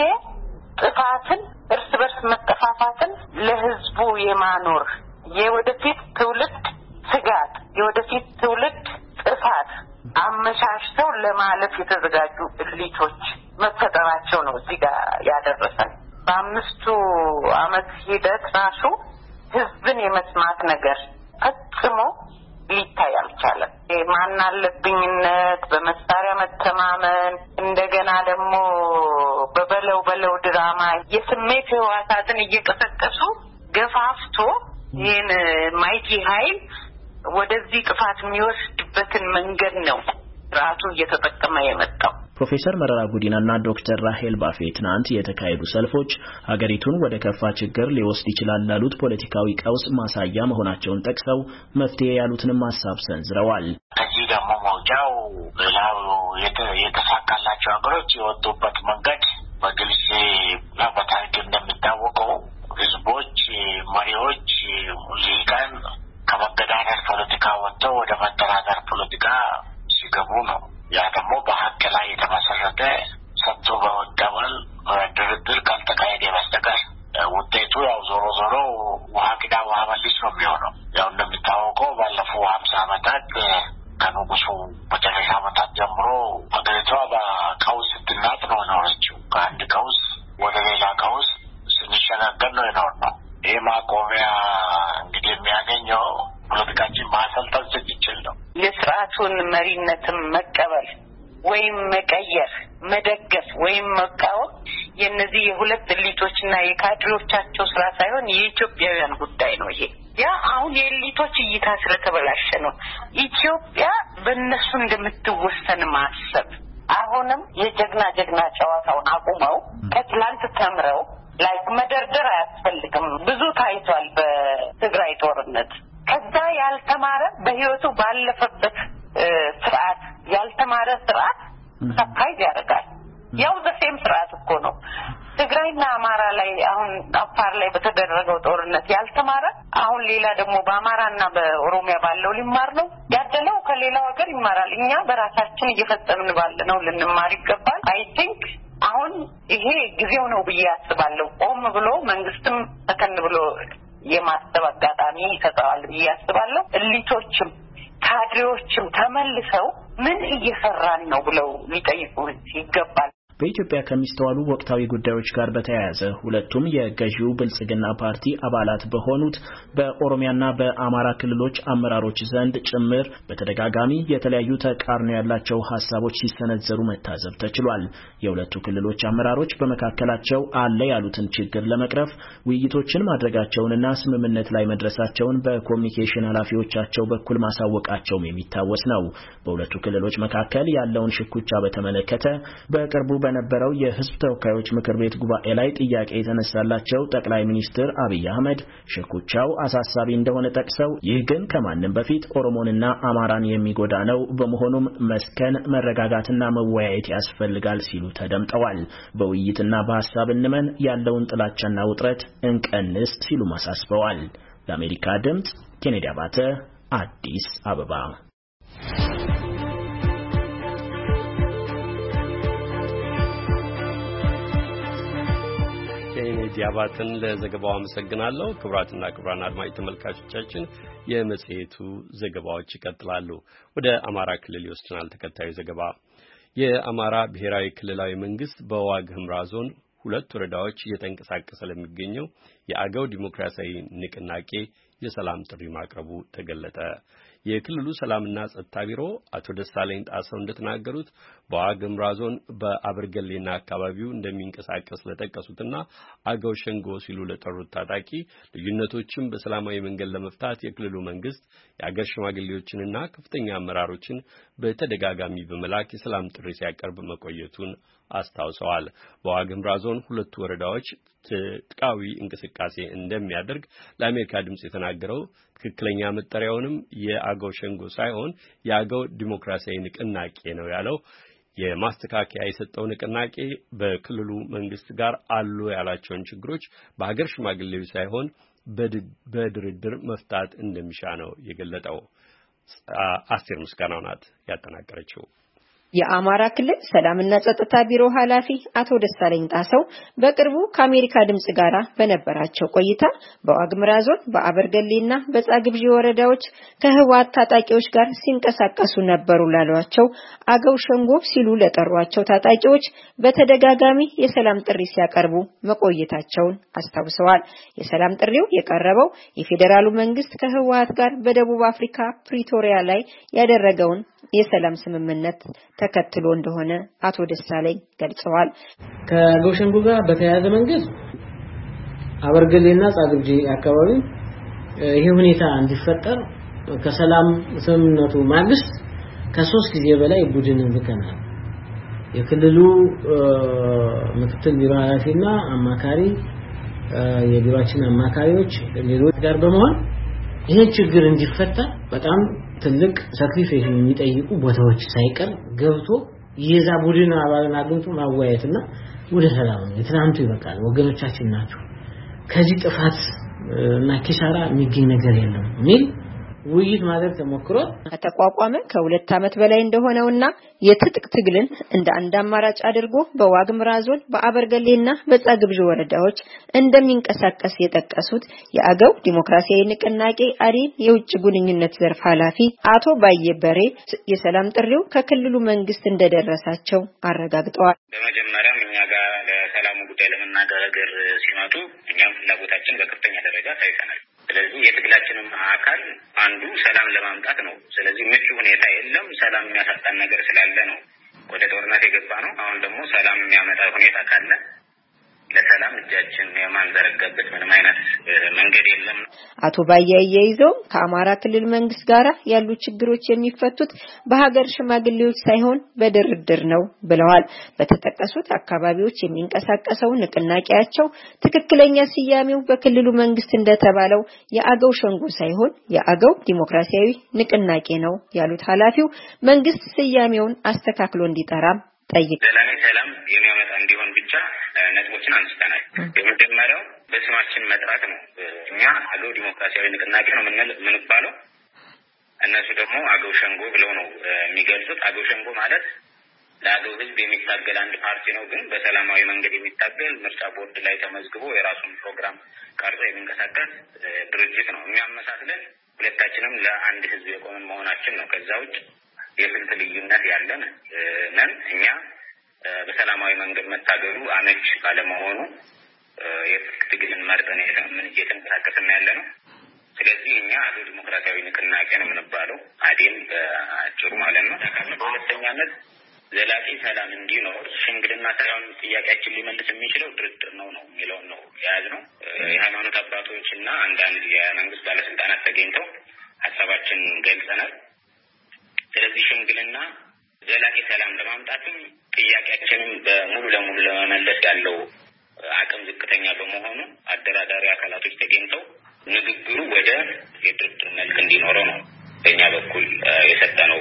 ጥፋትን፣ እርስ በርስ መጠፋፋትን ለህዝቡ የማኖር የወደፊት ትውልድ ስጋት፣ የወደፊት ትውልድ ጥፋት አመሻሽተው ለማለፍ የተዘጋጁ ኤሊቶች መፈጠራቸው ነው እዚህ ጋር ያደረሰን። በአምስቱ አመት ሂደት ራሱ ህዝብን የመስማት ነገር ፈጽሞ ሊታይ አልቻለም። ማናለብኝነት፣ በመሳሪያ መተማመን፣ እንደገና ደግሞ በበለው በለው ድራማ የስሜት ህዋሳትን እየቀሰቀሱ ገፋፍቶ ይህን ማይቲ ኃይል ወደዚህ ጥፋት የሚወስድ የሚሄድበትን መንገድ ነው ራሱ እየተጠቀመ የመጣው። ፕሮፌሰር መረራ ጉዲናና ዶክተር ራሄል ባፌ ትናንት የተካሄዱ ሰልፎች ሀገሪቱን ወደ ከፋ ችግር ሊወስድ ይችላል ላሉት ፖለቲካዊ ቀውስ ማሳያ መሆናቸውን ጠቅሰው መፍትሄ ያሉትንም ሐሳብ ሰንዝረዋል። ከዚህ ደግሞ መውጫው ሌላው የተሳካላቸው ሀገሮች የወጡበት መንገድ በግልጽ በታሪክ እንደሚታወቀው ህዝቦች፣ መሪዎች፣ ልሂቃን ከመገዳደር ፖለቲካ ወጥተው ወደ መደራደር ፖለቲካ ሲገቡ ነው። ያ ደግሞ በሀቅ ላይ የተመሰረተ ሰጥቶ በመቀበል ድርድር ካልተካሄደ በስተቀር ውጤቱ ያው ዞሮ ዞሮ ውሃ ቅዳ ውሃ መልስ ነው የሚሆነው። ያው እንደሚታወቀው ባለፈው ሀምሳ ዓመታት ከንጉሱ መጨረሻ ዓመታት ጀምሮ ሀገሪቷ በቀውስ ስትናጥ ነው የኖረችው። ከአንድ ቀውስ ወደ ሌላ ቀውስ ስንሸጋገር ነው የኖርነው። ይህ ማቆሚያ እንግዲህ የሚያገኘው ፖለቲካችን ማሰልጠን ስትችል ነው። የስርዓቱን መሪነትም መቀበል ወይም መቀየር፣ መደገፍ ወይም መቃወም የነዚህ የሁለት ኤሊቶችና የካድሬዎቻቸው ስራ ሳይሆን የኢትዮጵያውያን ጉዳይ ነው። ይሄ ያ አሁን የኤሊቶች እይታ ስለተበላሸ ነው ኢትዮጵያ በእነሱ እንደምትወሰን ማሰብ። አሁንም የጀግና ጀግና ጨዋታውን አቁመው ከትላንት ተምረው ላይ መደርደር አያስፈልግም። ብዙ ታይቷል በትግራይ ጦርነት። ከዛ ያልተማረ በህይወቱ ባለፈበት ስርዓት ያልተማረ ስርዓት ሰፋይ ያደርጋል። ያው ዘሴም ስርዓት እኮ ነው። ትግራይና አማራ ላይ አሁን አፋር ላይ በተደረገው ጦርነት ያልተማረ አሁን ሌላ ደግሞ በአማራና በኦሮሚያ ባለው ሊማር ነው ያደለው። ከሌላው ሀገር ይማራል። እኛ በራሳችን እየፈጸምን ባለነው ልንማር ይገባል። አይ ቲንክ አሁን ይሄ ጊዜው ነው ብዬ አስባለሁ። ቆም ብሎ መንግስትም ተከን ብሎ የማስተባበ አጋጣሚ ይሰጣል ብዬ አስባለሁ። እሊቶችም ካድሬዎችም ተመልሰው ምን እየሰራን ነው ብለው ሊጠይቁ ይገባል። በኢትዮጵያ ከሚስተዋሉ ወቅታዊ ጉዳዮች ጋር በተያያዘ ሁለቱም የገዢው ብልጽግና ፓርቲ አባላት በሆኑት በኦሮሚያና በአማራ ክልሎች አመራሮች ዘንድ ጭምር በተደጋጋሚ የተለያዩ ተቃርኖ ያላቸው ሐሳቦች ሲሰነዘሩ መታዘብ ተችሏል። የሁለቱ ክልሎች አመራሮች በመካከላቸው አለ ያሉትን ችግር ለመቅረፍ ውይይቶችን ማድረጋቸውንና ስምምነት ላይ መድረሳቸውን በኮሚኒኬሽን ኃላፊዎቻቸው በኩል ማሳወቃቸውም የሚታወስ ነው። በሁለቱ ክልሎች መካከል ያለውን ሽኩቻ በተመለከተ በቅርቡ በነበረው የህዝብ ተወካዮች ምክር ቤት ጉባኤ ላይ ጥያቄ የተነሳላቸው ጠቅላይ ሚኒስትር አብይ አህመድ ሽኩቻው አሳሳቢ እንደሆነ ጠቅሰው ይህ ግን ከማንም በፊት ኦሮሞንና አማራን የሚጎዳ ነው፣ በመሆኑም መስከን መረጋጋትና መወያየት ያስፈልጋል ሲሉ ተደምጠዋል። በውይይትና በሐሳብ እንመን ያለውን ጥላቻና ውጥረት እንቀንስ ሲሉ ማሳስበዋል። ለአሜሪካ ድምጽ ኬኔዲ አባተ አዲስ አበባ። ዲያባትን ለዘገባው አመሰግናለሁ። ክቡራትና ክቡራን አድማጭ ተመልካቾቻችን የመጽሔቱ ዘገባዎች ይቀጥላሉ። ወደ አማራ ክልል ይወስደናል ተከታዩ ዘገባ። የአማራ ብሔራዊ ክልላዊ መንግስት በዋግ ኽምራ ዞን ሁለት ወረዳዎች እየተንቀሳቀሰ ለሚገኘው የአገው ዲሞክራሲያዊ ንቅናቄ የሰላም ጥሪ ማቅረቡ ተገለጠ። የክልሉ ሰላምና ጸጥታ ቢሮ አቶ ደሳለኝ ጣሰው እንደተናገሩት በዋግ ኽምራ ዞን በአበርገሌና አካባቢው እንደሚንቀሳቀስ ለጠቀሱትና አገው ሸንጎ ሲሉ ለጠሩት ታጣቂ ልዩነቶችን በሰላማዊ መንገድ ለመፍታት የክልሉ መንግስት የአገር ሽማግሌዎችንና ከፍተኛ አመራሮችን በተደጋጋሚ በመላክ የሰላም ጥሪ ሲያቀርብ መቆየቱን አስታውሰዋል። በዋግ ኽምራ ዞን ሁለቱ ወረዳዎች ትጥቃዊ እንቅስቃሴ እንደሚያደርግ ለአሜሪካ ድምጽ የተናገረው ትክክለኛ መጠሪያውንም የአገው ሸንጎ ሳይሆን የአገው ዲሞክራሲያዊ ንቅናቄ ነው ያለው የማስተካከያ የሰጠው ንቅናቄ በክልሉ መንግስት ጋር አሉ ያላቸውን ችግሮች በሀገር ሽማግሌዎች ሳይሆን በድርድር መፍታት እንደሚሻ ነው የገለጠው። አስቴር ምስጋናው ናት ያጠናቀረችው። የአማራ ክልል ሰላምና ጸጥታ ቢሮ ኃላፊ አቶ ደሳለኝ ጣሰው በቅርቡ ከአሜሪካ ድምጽ ጋር በነበራቸው ቆይታ በዋግ ኽምራ ዞን በአበርገሌና በጻግብጂ ወረዳዎች ከህወሓት ታጣቂዎች ጋር ሲንቀሳቀሱ ነበሩ ላሏቸው አገው ሸንጎ ሲሉ ለጠሯቸው ታጣቂዎች በተደጋጋሚ የሰላም ጥሪ ሲያቀርቡ መቆየታቸውን አስታውሰዋል። የሰላም ጥሪው የቀረበው የፌዴራሉ መንግስት ከህወሓት ጋር በደቡብ አፍሪካ ፕሪቶሪያ ላይ ያደረገውን የሰላም ስምምነት ተከትሎ እንደሆነ አቶ ደሳለኝ ገልጸዋል። ከአገው ሸንጎ ጋር በተያያዘ መንገድ አበርገሌና ጻግብጂ አካባቢ ይሄ ሁኔታ እንዲፈጠር ከሰላም ስምምነቱ ማግስት ከሶስት ጊዜ በላይ ቡድን ልከናል የክልሉ ምክትል ቢሮ ኃላፊና አማካሪ የቢሮአችን አማካሪዎች ሌሎች ጋር በመሆን ይሄ ችግር እንዲፈታ በጣም ትልቅ ሳክሪፋይስ የሚጠይቁ ቦታዎች ሳይቀር ገብቶ የዛ ቡድን አባልን አግኝቶ ማወያየትና ወደ ሰላም የትናንቱ ይበቃል ወገኖቻችን ናቸው ከዚህ ጥፋት እና ኪሳራ የሚገኝ ነገር የለም ሚል ውይይት ማድረግ ተሞክሮ ከተቋቋመ ከሁለት ዓመት በላይ እንደሆነውና የትጥቅ ትግልን እንደ አንድ አማራጭ አድርጎ በዋግምራ ዞን በአበርገሌና በጻግብጂ ወረዳዎች እንደሚንቀሳቀስ የጠቀሱት የአገው ዲሞክራሲያዊ ንቅናቄ አሪን የውጭ ግንኙነት ዘርፍ ኃላፊ አቶ ባየበሬ የሰላም ጥሪው ከክልሉ መንግስት እንደደረሳቸው አረጋግጠዋል። በመጀመሪያም እኛ ጋር ለሰላሙ ጉዳይ ለመናገር ሲመጡ እኛም ፍላጎታችን በከፍተኛ ደረጃ ታይተናል። ስለዚህ የትግላችንም አካል አንዱ ሰላም ለማምጣት ነው። ስለዚህ ምቹ ሁኔታ የለም ሰላም የሚያሳጣን ነገር ስላለ ነው ወደ ጦርነት የገባ ነው። አሁን ደግሞ ሰላም የሚያመጣ ሁኔታ ካለ ለሰላም እጃችን የማንዘረጋበት ምንም አይነት መንገድ የለም። አቶ ባያየይዘው ከአማራ ክልል መንግስት ጋር ያሉ ችግሮች የሚፈቱት በሀገር ሽማግሌዎች ሳይሆን በድርድር ነው ብለዋል። በተጠቀሱት አካባቢዎች የሚንቀሳቀሰው ንቅናቄያቸው ትክክለኛ ስያሜው በክልሉ መንግስት እንደተባለው የአገው ሸንጎ ሳይሆን የአገው ዲሞክራሲያዊ ንቅናቄ ነው ያሉት ኃላፊው መንግስት ስያሜውን አስተካክሎ እንዲጠራ ጠይቀዋል። ሰላም የሚያመጣ እንዲሆን ብቻ ነጥቦችን አንስተናል። የመጀመሪያው በስማችን መጥራት ነው። እኛ አገው ዲሞክራሲያዊ ንቅናቄ ነው የምንባለው እነሱ ደግሞ አገው ሸንጎ ብለው ነው የሚገልጹት። አገው ሸንጎ ማለት ለአገው ህዝብ የሚታገል አንድ ፓርቲ ነው ግን በሰላማዊ መንገድ የሚታገል ምርጫ ቦርድ ላይ ተመዝግቦ የራሱን ፕሮግራም ቀርጾ የሚንቀሳቀስ ድርጅት ነው። የሚያመሳስለን ሁለታችንም ለአንድ ህዝብ የቆምን መሆናችን ነው። ከዛ ውጭ የስልት ልዩነት ያለን ነን። እኛ በሰላማዊ መንገድ መታገሉ አመች ባለመሆኑ የትግልን መርጠን ምን እየተንቀሳቀስን ያለ ነው። ስለዚህ እኛ አገው ዲሞክራሲያዊ ንቅናቄ ነው የምንባለው አዴን በአጭሩ ማለት ነው። በሁለተኛነት ዘላቂ ሰላም እንዲኖር ሽምግልና ሳይሆን ጥያቄያችን ሊመልስ የሚችለው ድርድር ነው ነው የሚለውን ነው የያዝነው። የሃይማኖት አባቶችና አንዳንድ የመንግስት ባለስልጣናት ተገኝተው ሀሳባችን ገልጸናል። ስለዚህ ሽምግልና ዘላቂ ሰላም ለማምጣትም ጥያቄያችንን በሙሉ ለሙሉ ለመመለስ ያለው አቅም ዝቅተኛ በመሆኑ አደራዳሪ አካላቶች ተገኝተው ንግግሩ ወደ የድርድር መልክ እንዲኖረው ነው በእኛ በኩል የሰጠነው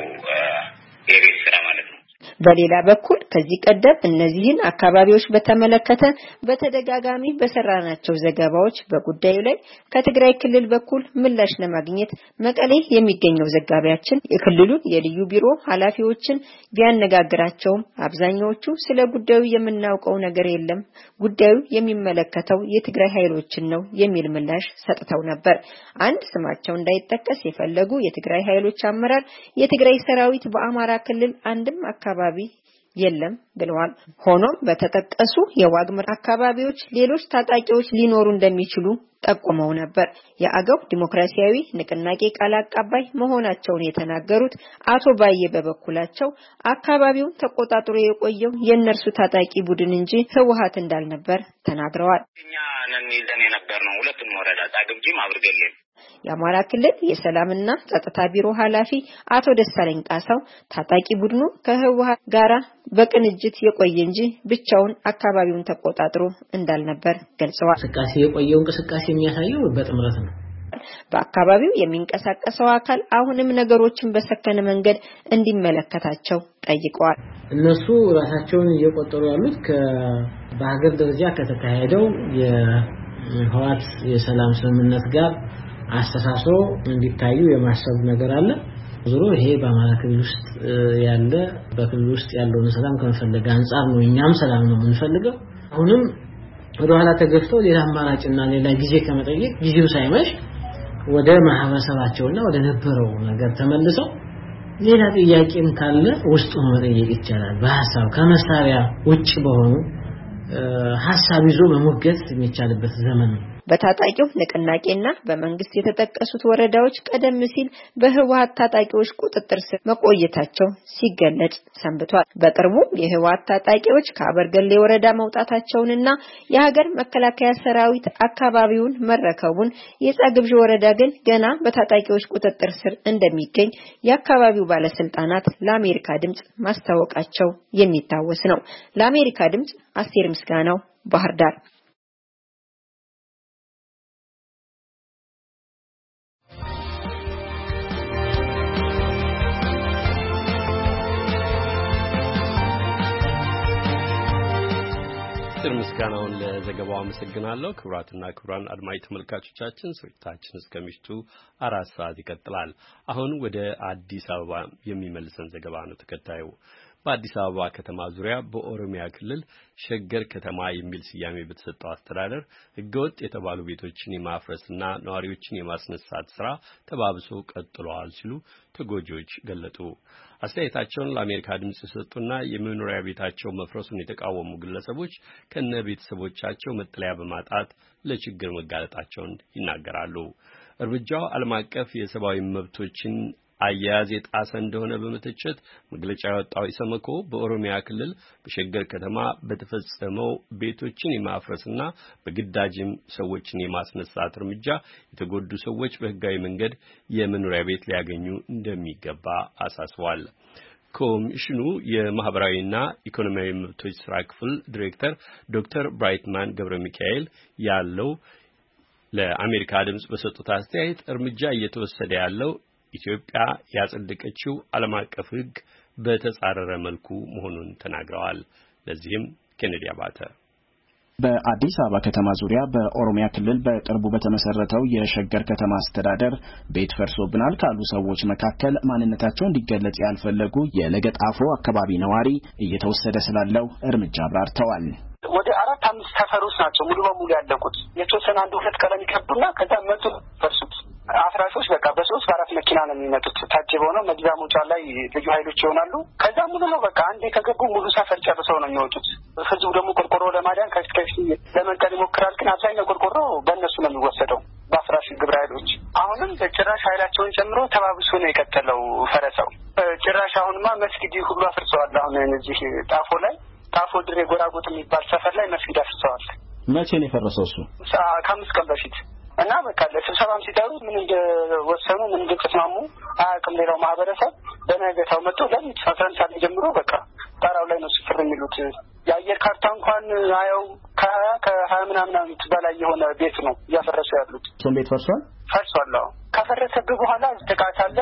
የቤት ስራ ማለት ነው። በሌላ በኩል ከዚህ ቀደም እነዚህን አካባቢዎች በተመለከተ በተደጋጋሚ በሰራናቸው ዘገባዎች በጉዳዩ ላይ ከትግራይ ክልል በኩል ምላሽ ለማግኘት መቀሌ የሚገኘው ዘጋቢያችን የክልሉን የልዩ ቢሮ ኃላፊዎችን ቢያነጋግራቸውም አብዛኛዎቹ ስለ ጉዳዩ የምናውቀው ነገር የለም ጉዳዩ የሚመለከተው የትግራይ ኃይሎችን ነው የሚል ምላሽ ሰጥተው ነበር። አንድ ስማቸው እንዳይጠቀስ የፈለጉ የትግራይ ኃይሎች አመራር የትግራይ ሰራዊት በአማራ ክልል አንድም አካባቢ የለም ብለዋል። ሆኖም በተጠቀሱ የዋግምራ አካባቢዎች ሌሎች ታጣቂዎች ሊኖሩ እንደሚችሉ ጠቁመው ነበር። የአገው ዲሞክራሲያዊ ንቅናቄ ቃል አቀባይ መሆናቸውን የተናገሩት አቶ ባየ በበኩላቸው አካባቢውን ተቆጣጥሮ የቆየው የነርሱ ታጣቂ ቡድን እንጂ ህወሓት እንዳልነበር ተናግረዋል። እኛ ነን ይዘን የነበርነው ሁለቱም ወረዳ ጻግብጂም አብርገሌም። የአማራ ክልል የሰላምና ጸጥታ ቢሮ ኃላፊ አቶ ደሳለኝ ጣሰው ታጣቂ ቡድኑ ከህወሓት ጋራ በቅንጅት የቆየ እንጂ ብቻውን አካባቢውን ተቆጣጥሮ እንዳልነበር ገልጸዋል። እንቅስቃሴ የቆየው እንቅስቃሴ የሚያሳየው በጥምረት ነው። በአካባቢው የሚንቀሳቀሰው አካል አሁንም ነገሮችን በሰከነ መንገድ እንዲመለከታቸው ጠይቀዋል። እነሱ ራሳቸውን እየቆጠሩ ያሉት በሀገር ደረጃ ከተካሄደው የህወሓት የሰላም ስምምነት ጋር አስተሳስሮ እንዲታዩ የማሰብ ነገር አለ። ዙሮ ይሄ በአማራ ክልል ውስጥ ያለ በክልል ውስጥ ያለውን ሰላም ከመፈለግ አንፃር ነው እኛም ሰላም ነው የምንፈልገው። አሁንም ወደ ኋላ ተገፍተው ሌላ አማራጭና ሌላ ጊዜ ከመጠየቅ ጊዜው ሳይመሽ ወደ ማህበረሰባቸውና ወደ ነበረው ነገር ተመልሰው ሌላ ጥያቄም ካለ ውስጡ መጠየቅ ይቻላል። በሐሳብ ከመሳሪያ ውጭ በሆኑ ሐሳብ ይዞ መሞገት የሚቻልበት ዘመን ነው። በታጣቂው ንቅናቄና በመንግስት የተጠቀሱት ወረዳዎች ቀደም ሲል በህወሓት ታጣቂዎች ቁጥጥር ስር መቆየታቸው ሲገለጽ ሰንብቷል። በቅርቡ የህወሓት ታጣቂዎች ከአበርገሌ ወረዳ መውጣታቸውንና የሀገር መከላከያ ሰራዊት አካባቢውን መረከቡን የጻግብጂ ወረዳ ግን ገና በታጣቂዎች ቁጥጥር ስር እንደሚገኝ የአካባቢው ባለስልጣናት ለአሜሪካ ድምጽ ማስታወቃቸው የሚታወስ ነው። ለአሜሪካ ድምጽ አስቴር ምስጋናው ባህር ዳር። አስቴር ምስጋናውን ለዘገባው አመሰግናለሁ። ክቡራትና ክቡራን አድማጭ ተመልካቾቻችን ስርጭታችን እስከ ምሽቱ አራት ሰዓት ይቀጥላል። አሁን ወደ አዲስ አበባ የሚመልሰን ዘገባ ነው ተከታዩ። በአዲስ አበባ ከተማ ዙሪያ በኦሮሚያ ክልል ሸገር ከተማ የሚል ስያሜ በተሰጠው አስተዳደር ህገወጥ የተባሉ ቤቶችን የማፍረስና ነዋሪዎችን የማስነሳት ስራ ተባብሶ ቀጥሏል ሲሉ ተጎጂዎች ገለጡ። አስተያየታቸውን ለአሜሪካ ድምጽ የሰጡና የመኖሪያ ቤታቸው መፍረሱን የተቃወሙ ግለሰቦች ከነ ቤተሰቦቻቸው መጠለያ በማጣት ለችግር መጋለጣቸውን ይናገራሉ። እርምጃው ዓለም አቀፍ የሰብአዊ መብቶችን አያያዝ የጣሰ እንደሆነ በመተቸት መግለጫ ያወጣው ኢሰመኮ በኦሮሚያ ክልል በሸገር ከተማ በተፈጸመው ቤቶችን የማፍረስና በግዳጅም ሰዎችን የማስነሳት እርምጃ የተጎዱ ሰዎች በህጋዊ መንገድ የመኖሪያ ቤት ሊያገኙ እንደሚገባ አሳስቧል። ኮሚሽኑ የማህበራዊና ኢኮኖሚያዊ መብቶች ስራ ክፍል ዲሬክተር ዶክተር ብራይትማን ገብረ ሚካኤል ያለው ለአሜሪካ ድምጽ በሰጡት አስተያየት እርምጃ እየተወሰደ ያለው ኢትዮጵያ ያጸደቀችው ዓለም አቀፍ ህግ በተጻረረ መልኩ መሆኑን ተናግረዋል። ለዚህም ኬኔዲ አባተ በአዲስ አበባ ከተማ ዙሪያ በኦሮሚያ ክልል በቅርቡ በተመሰረተው የሸገር ከተማ አስተዳደር ቤት ፈርሶብናል ካሉ ሰዎች መካከል ማንነታቸው እንዲገለጽ ያልፈለጉ የለገጣፎ አካባቢ ነዋሪ እየተወሰደ ስላለው እርምጃ አብራርተዋል። ወደ አራት አምስት ሰፈሮች ናቸው ሙሉ በሙሉ ያለቁት። የተወሰነ አንድ ሁለት ቀለም ይቀቡና ከዛ መጡ ፈርሱት። አፍራሾች በቃ በሶስት በአራት መኪና ነው የሚመጡት። ታጅበው ነው መግቢያ መውጫ ላይ ልዩ ኃይሎች ይሆናሉ። ከዛ ሙሉ ነው በቃ አንዴ ከገቡ ሙሉ ሰፈር ጨርሰው ነው የሚወጡት። ህዝቡ ደግሞ ቆርቆሮ ለማዳን ከፊት ከፊት ለመንቀል ይሞክራል። ግን አብዛኛው ቆርቆሮ በእነሱ ነው የሚወሰደው በአፍራሽ ግብረ ኃይሎች። አሁንም ጭራሽ ኃይላቸውን ጨምሮ ተባብሶ ነው የቀጠለው ፈረሰው። ጭራሽ አሁንማ መስጊድ ሁሉ አፍርሰዋል። አሁን እዚህ ጣፎ ላይ ጣፎ ድሬ ጎራጎጥ የሚባል ሰፈር ላይ መስጊድ አፍርሰዋል። መቼ ነው የፈረሰው እሱ? ከአምስት ቀን በፊት እና በቃ ለስብሰባም ሲጠሩ ምን እንደወሰኑ ምን እንደተስማሙ አያውቅም ሌላው ማህበረሰብ። በነገታው መጥቶ ለምን አስራአንድ ሰዓት ጀምሮ በቃ ጣራው ላይ ነው ስፍር የሚሉት። የአየር ካርታ እንኳን አየው ከሀያ ከሀያ ምናምን ዓመት በላይ የሆነ ቤት ነው እያፈረሱ ያሉት። እሱም ቤት ፈርሷል ፈርሷል። ከፈረሰብህ በኋላ ጥቃት አለ።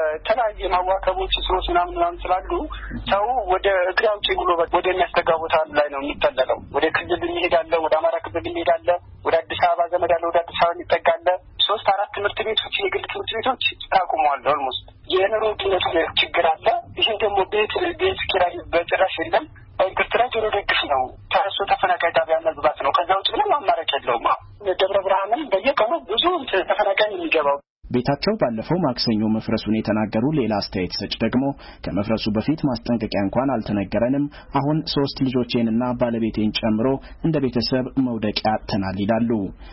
በተለያየ ማዋከቦች ስሮች ምናምን ምናምን ስላሉ ሰው ወደ እግር አውጪ ብሎ ወደ የሚያስተጋ ቦታ ላይ ነው የሚጠለለው። ወደ ክልል የሚሄዳለ፣ ወደ አማራ ክልል የሚሄዳለ፣ ወደ አዲስ አበባ ዘመድ አለ፣ ወደ አዲስ አበባ የሚጠጋለ። ሶስት አራት ትምህርት ቤቶች የግል ትምህርት ቤቶች አቁመዋል። ኦልሞስት የኑሮ ውድነት ችግር አለ። ይሄ ደግሞ ቤት ቤት ኪራይ በጭራሽ የለም። ኢንዱስትሪያ ጆሮ ደግፍ ነው። ተረሶ ተፈናቃይ ጣቢያ መግባት ነው። ከዛ ውጭ ምንም አማራጭ የለውም። ደብረ ብርሃንም በየቀኑ ብዙ ተፈናቃይ የሚገባው ቤታቸው ባለፈው ማክሰኞ መፍረሱን የተናገሩ ሌላ አስተያየት ሰጭ ደግሞ ከመፍረሱ በፊት ማስጠንቀቂያ እንኳን አልተነገረንም፣ አሁን ሶስት ልጆቼንና ባለቤቴን ጨምሮ እንደ ቤተሰብ መውደቂያ አጥተናል ይላሉ።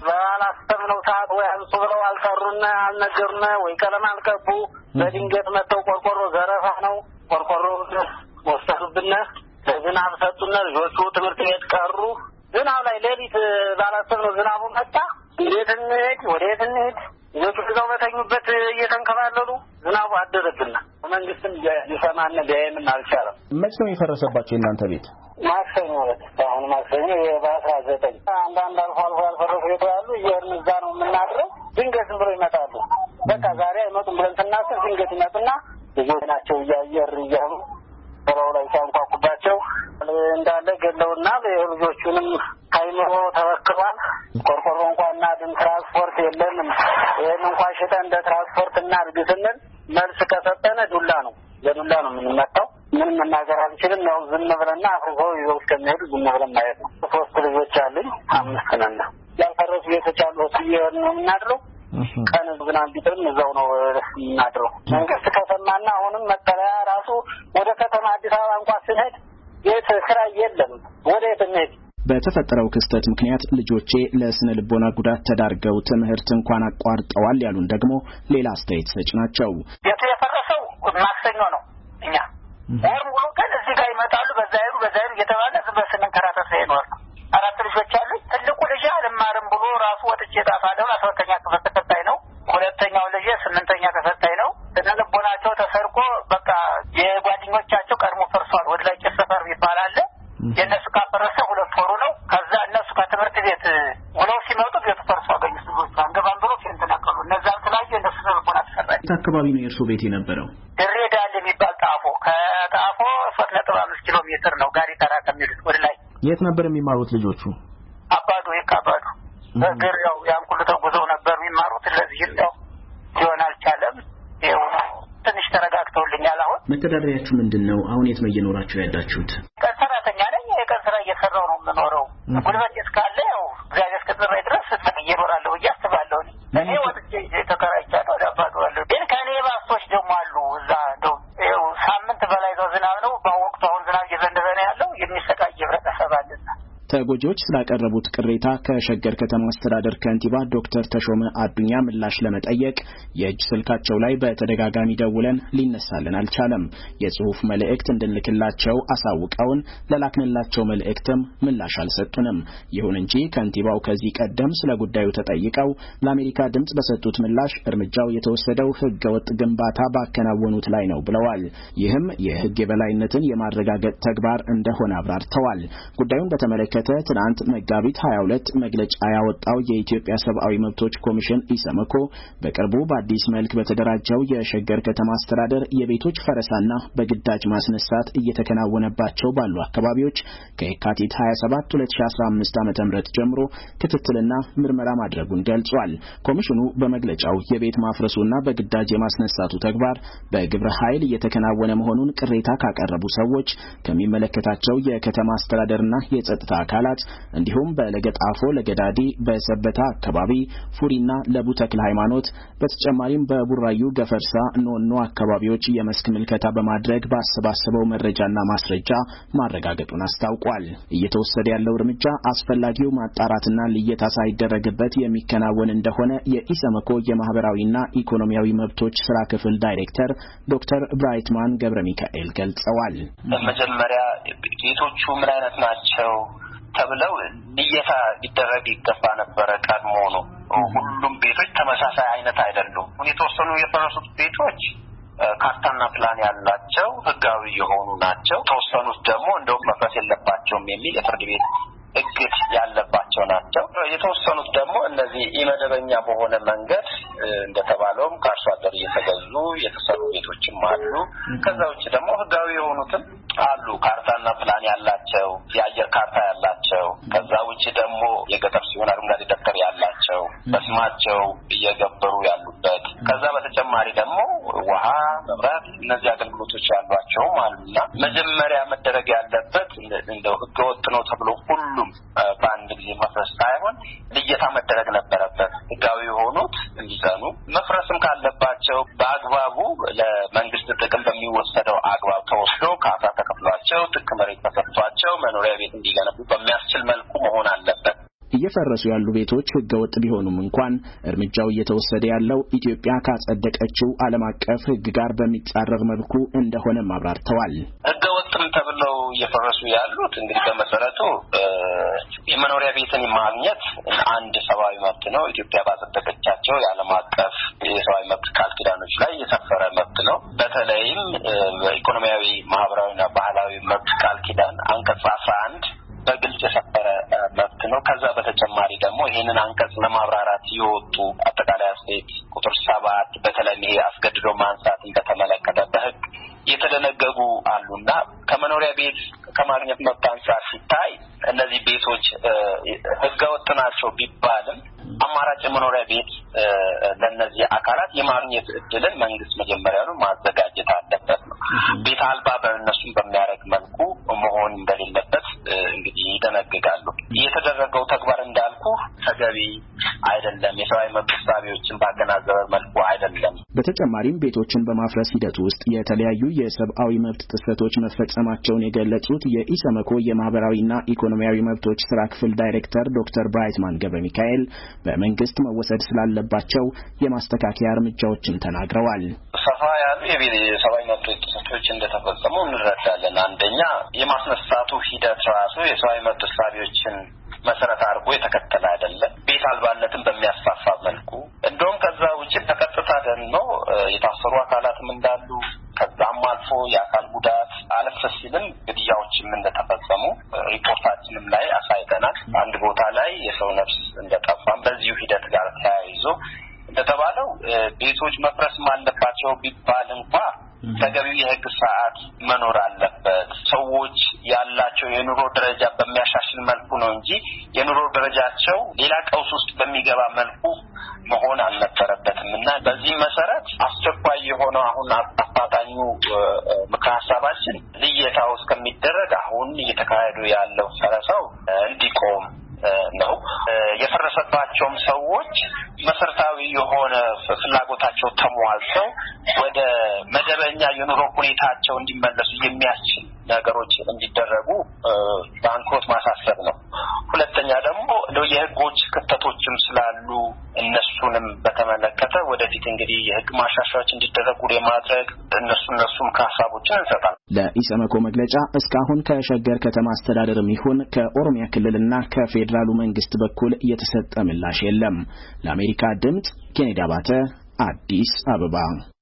ባላሰብነው ሰዓት ወይ አንሱ ብለው አልሰሩና አልነገሩና ወይ ቀለም አልቀቡ። በድንገት መጥተው ቆርቆሮ ዘረፋ ነው ቆርቆሮ ወሰዱብን። ዝናብ ሰጡና ልጆቹ ትምህርት ቤት ቀሩ። ዝናብ ላይ ሌሊት ባላሰብነው ዝናቡ መጣ። እንዴት እንሄድ ወዴት እንሄድ? ልጆቹ እዛው በተኙበት እየተንከባለሉ ዝናቡ አደረብና መንግስትም ሊሰማን ሊያየን አልቻለም። መቼ ነው የፈረሰባቸው እናንተ ቤት? ማክሰኞ ዕለት አሁን ማክሰኞ በአስራ ዘጠኝ አንዳንድ አልፎ አልፎ ያልፈረሱ ቤት ያሉ እየሄድን እዛ ነው የምናድረው። ድንገት ዝም ብሎ ይመጣሉ። በቃ ዛሬ አይመጡም ብለን ስናስብ ድንገት ይመጡና ልጆች ናቸው እያየር እያሉ በላው ላይ ሲያንኳኩባቸው እንዳለ ገለውና ልጆቹንም አይምሮ ተበክሏል። ቆርቆሮ እንኳን እናድን ትራንስፖርት የለንም፣ ይህን እንኳን ሽጠን እንደ ትራንስፖርት እናድርግ ስንል መልስ ከሰጠነ ዱላ ነው ለዱላ ነው የምንመጣው። ምንም መናገር አንችልም። ያው ዝም ብለና አፍርሰው ይዘው እስከሚሄዱ ዝም ብለን ማየት ነው። ሶስት ልጆች አሉኝ፣ አምስት ነን። ያልፈረሱ ቤቶች አሉ ሲየር ነው የምናድረው። ቀን ዝናብ ቢጥልም እዛው ነው የምናድረው። መንግስት ከተማና አሁንም መጠለያ ራሱ ወደ ከተማ አዲስ አበባ እንኳን ስንሄድ ቤት ስራ የለም። ወደ የት እንሄድ? በተፈጠረው ክስተት ምክንያት ልጆቼ ለስነ ልቦና ጉዳት ተዳርገው ትምህርት እንኳን አቋርጠዋል ያሉን ደግሞ ሌላ አስተያየት ሰጭ ናቸው። ቤቱ የፈረሰው ማክሰኞ ነው። እኛ ወር ሙሉ ግን እዚህ ጋር ይመጣሉ በዛይሩ በዛይሩ እየተባለ ዝበስንን ከራተሰ ይኖር አራት ልጆች አሉ። ትልቁ ልጅ አልማርም ብሎ ራሱ ወጥቼ ጣፋለው አስወተኛ ክፍል ተከታይ ነው። ሁለተኛው ልጅ ስምንተኛ ተከታይ ነው። ስነልቦናቸው ተሰርቆ በቃ የጓደኞቻቸው ቀድሞ ፈርሷል። ወደ ላይ ጭሰፈር ይባላል። የነሱ ካፈረሰ ሁለት ወሩ ነው። ከዛ እነሱ ከትምህርት ቤት ወለው ሲመጡ ቤቱ ፈርሶ አገኙ። ልጆች አንገባም ብሎ ሲንተናቀሉ እነዛም ስላየ እነሱ ስነልቦና ተሰራይ። አካባቢ ነው የእርሶ ቤት የነበረው? ድሬዳል የሚባል ጣፎ ከጣፎ ሶስት ነጥብ አምስት ኪሎ ሜትር ነው ጋሪ ተራ ከሚሉት ወደ ላይ። የት ነበር የሚማሩት ልጆቹ? አባዶ ይካባዱ በእግር ያው ያን ሁሉ ተጉዘው ነበር የሚማሩት። ለዚህ ያው ሊሆን አልቻለም። ይኸው ትንሽ ተረጋግተውልኛል። አሁን መተዳደሪያችሁ ምንድነው? አሁን የት ነው እየኖራችሁ ያላችሁት? ቀን ሰራተኛ ነኝ። የቀን ስራ እየሰራው ነው የምኖረው። ጉልበት እስካለ ያው እግዚአብሔር እስከጠራኝ ድረስ እየኖራለሁ ብዬ አስባለሁ። እኔ ወጥቼ ተከራይቻለሁ ወደ አባዶ አለሁ። ግን ከእኔ ባሶች ደግሞ አሉ እዛ እንደው ይኸው ሳምንት በላይ ነው ዝናብ ነው በወቅቱ። አሁን ዝናብ እየዘነበ ነው ያለው። የሚሰቃይ ህብረተሰብ አለና ተጎጂዎች ስላቀረቡት ቅሬታ ከሸገር ከተማ አስተዳደር ከንቲባ ዶክተር ተሾመ አዱኛ ምላሽ ለመጠየቅ የእጅ ስልካቸው ላይ በተደጋጋሚ ደውለን ሊነሳልን አልቻለም። የጽሁፍ መልእክት እንድንልክላቸው አሳውቀውን ለላክንላቸው መልእክትም ምላሽ አልሰጡንም። ይሁን እንጂ ከንቲባው ከዚህ ቀደም ስለ ጉዳዩ ተጠይቀው ለአሜሪካ ድምጽ በሰጡት ምላሽ እርምጃው የተወሰደው ህገወጥ ግንባታ ባከናወኑት ላይ ነው ብለዋል። ይህም የህግ የበላይነትን የማረጋገጥ ተግባር እንደሆነ አብራርተዋል። ጉዳዩን በተመለከተ ትናንት መጋቢት ሀያ ሁለት መግለጫ ያወጣው የኢትዮጵያ ሰብአዊ መብቶች ኮሚሽን ኢሰመኮ በቅርቡ በአዲስ መልክ በተደራጀው የሸገር ከተማ አስተዳደር የቤቶች ፈረሳና በግዳጅ ማስነሳት እየተከናወነባቸው ባሉ አካባቢዎች ከየካቲት ሀያ ሰባት ሁለት ሺህ አስራ አምስት ዓመተ ምህረት ጀምሮ ክትትልና ምርመራ ማድረጉን ገልጿል። ኮሚሽኑ በመግለጫው የቤት ማፍረሱና በግዳጅ የማስነሳቱ ተግባር በግብረ ኃይል እየተከናወነ መሆኑን ቅሬታ ካቀረቡ ሰዎች ከሚመለከታቸው የከተማ አስተዳደርና የጸጥታ አካላት እንዲሁም በለገጣፎ ለገዳዲ በሰበታ አካባቢ ፉሪና ለቡ ተክለ ሃይማኖት በተጨማሪም በቡራዩ ገፈርሳ ኖኖ አካባቢዎች የመስክ ምልከታ በማድረግ ባሰባሰበው መረጃና ማስረጃ ማረጋገጡን አስታውቋል። እየተወሰደ ያለው እርምጃ አስፈላጊው ማጣራትና ልየታ ሳይደረግበት የሚከናወን እንደሆነ የኢሰመኮ የማህበራዊና ኢኮኖሚያዊ መብቶች ስራ ክፍል ዳይሬክተር ዶክተር ብራይትማን ገብረ ሚካኤል ገልጸዋል። መጀመሪያ ቤቶቹ ምን አይነት ናቸው ተብለው ልየታ ሊደረግ ይገባ ነበር። ቀድሞ ነው ሁሉም ቤቶች ተመሳሳይ አይነት አይደሉም። የተወሰኑ የፈረሱት ቤቶች ካርታና ፕላን ያላቸው ህጋዊ የሆኑ ናቸው። ተወሰኑት ደግሞ እንደው መፍረስ የለባቸውም የሚል የፍርድ ቤት እግድ ያለባቸው ናቸው። የተወሰኑት ደግሞ እነዚህ ኢመደበኛ በሆነ መንገድ እንደተባለውም ከአርሶ አደር እየተገዙ የተሰሩ ቤቶችም አሉ። ከዛ ውጭ ደግሞ ህጋዊ የሆኑትም አሉ፣ ካርታና ፕላን ያላቸው፣ የአየር ካርታ ያላቸው። ከዛ ውጭ ደግሞ የገጠር ሲሆን አረንጓዴ ደብተር ያላቸው በስማቸው እየገበሩ ያሉበት። ከዛ በተጨማሪ ደግሞ ውሃ፣ መብራት፣ እነዚህ አገልግሎቶች ያሏቸውም አሉና መጀመሪያ መደረግ ያለበት እንደው ህገወጥ ነው ተብሎ ሁሉ በአንድ ጊዜ መፍረስ ሳይሆን ልየታ መደረግ ነበረበት። ህጋዊ የሆኑት እንዲሰኑ መፍረስም ካለባቸው በአግባቡ ለመንግስት ጥቅም በሚወሰደው አግባብ ተወስዶ ካሳ ተከፍሏቸው ጥቅ መሬት ተሰጥቷቸው መኖሪያ ቤት እንዲገነቡ በሚያስችል መልኩ መሆን አለበት። እየፈረሱ ያሉ ቤቶች ህገወጥ ቢሆኑም እንኳን እርምጃው እየተወሰደ ያለው ኢትዮጵያ ካጸደቀችው ዓለም አቀፍ ህግ ጋር በሚጻረር መልኩ እንደሆነ ማብራርተዋል። ህገወጥም ተብለው እየፈረሱ ያሉት እንግዲህ በመሰረቱ የመኖሪያ ቤትን ማግኘት አንድ ሰብአዊ መብት ነው። ኢትዮጵያ ባጸደቀቻቸው የዓለም አቀፍ የሰብአዊ መብት ቃል ኪዳኖች ላይ የሰፈረ መብት ነው። በተለይም በኢኮኖሚያዊ ማህበራዊና ባህላዊ መብት ቃል ኪዳን አንቀጽ አስራ አንድ በግልጽ የሰፈረ መብት ነው። ከዛ በተጨማሪ ደግሞ ይህንን አንቀጽ ለማብራራት የወጡ አጠቃላይ አስተያየት ቁጥር ሰባት በተለይ ይሄ አስገድዶ ማንሳትን በተመለከተ በህግ የተደነገጉ አሉና ከመኖሪያ ቤት ከማግኘት መብት አንጻር ሲታይ እነዚህ ቤቶች ህገወጥ ናቸው ቢባልም አማራጭ መኖሪያ ቤት ለነዚህ አካላት የማግኘት እድልን መንግስት መጀመሪያውኑ ማዘጋጀት አለበት ነው። ቤት አልባ በእነሱም በሚያደርግ መልኩ መሆን እንደሌለበት እንግዲህ ይደነግጋሉ። የተደረገው ተግባር እንዳልኩ ተገቢ አይደለም፣ የሰብአዊ መብት ተሳቢዎችን ባገናዘበ መልኩ አይደለም። በተጨማሪም ቤቶችን በማፍረስ ሂደት ውስጥ የተለያዩ የሰብአዊ መብት ጥሰቶች መፈጸማቸውን የገለጹት የኢሰመኮ የማህበራዊና ኢኮኖሚያዊ መብቶች ስራ ክፍል ዳይሬክተር ዶክተር ብራይትማን ገብረ ሚካኤል በመንግስት መወሰድ ስላልባቸው የማስተካከያ እርምጃዎችን ተናግረዋል። ሰፋ ያሉ የሰብአዊ መብቶች ጥሰቶች እንደተፈጸሙ እንረዳለን። አንደኛ የማስነሳቱ ሂደት ራሱ የሰብአዊ መብት ተሳቢዎችን መሰረት አድርጎ የተከተለ አይደለም። ቤት አልባነትን በሚያስፋፋ መልኩ እንደውም ከዛ ውጪ ተከታታ ደግሞ የታሰሩ አካላትም እንዳሉ ከዛም አልፎ የአካል ጉዳት አለፍ ሲልም ግድያዎችም እንደተፈጸሙ ሪፖርታችንም ላይ አሳይተናል። አንድ ቦታ ላይ የሰው ነፍስ እንደጠፋም በዚሁ ሂደት ጋር ተያይዞ እንደተባለው ቤቶች መፍረስ አለባቸው ቢባል እንኳን ተገቢው የህግ ስርዓት መኖር አለበት። ሰዎች ያላቸው የኑሮ ደረጃ በሚያሻሽል መልኩ ነው እንጂ የኑሮ ደረጃቸው ሌላ ቀውስ ውስጥ በሚገባ መልኩ መሆን አልነበረበትም እና በዚህ መሰረት አስቸኳይ የሆነው አሁን አፋጣኙ ምክረ ሀሳባችን ልየታው እስከሚደረግ አሁን እየተካሄዱ ያለው ፈረሳው እንዲቆም ነው። የፈረሰባቸውም ሰዎች መሰረታዊ የሆነ ፍላጎታቸው ተሟልተው ወደ መደበኛ የኑሮ ሁኔታቸው እንዲመለሱ የሚያስችል ነገሮች እንዲደረጉ ባንኮት ማሳሰብ ነው። ሁለተኛ ደግሞ የህጎች ክፍተቶችም ስላሉ እነሱንም በተመለከተ ወደፊት እንግዲህ የህግ ማሻሻያዎች እንዲደረጉ የማድረግ እነሱ እነሱም ሐሳቦችን እንሰጣለን። ለኢሰመኮ መግለጫ እስካሁን ከሸገር ከተማ አስተዳደርም ይሁን ከኦሮሚያ ክልልና ከፌዴራሉ መንግስት በኩል የተሰጠ ምላሽ የለም። ለአሜሪካ ድምጽ ኬኔዲ አባተ አዲስ አበባ።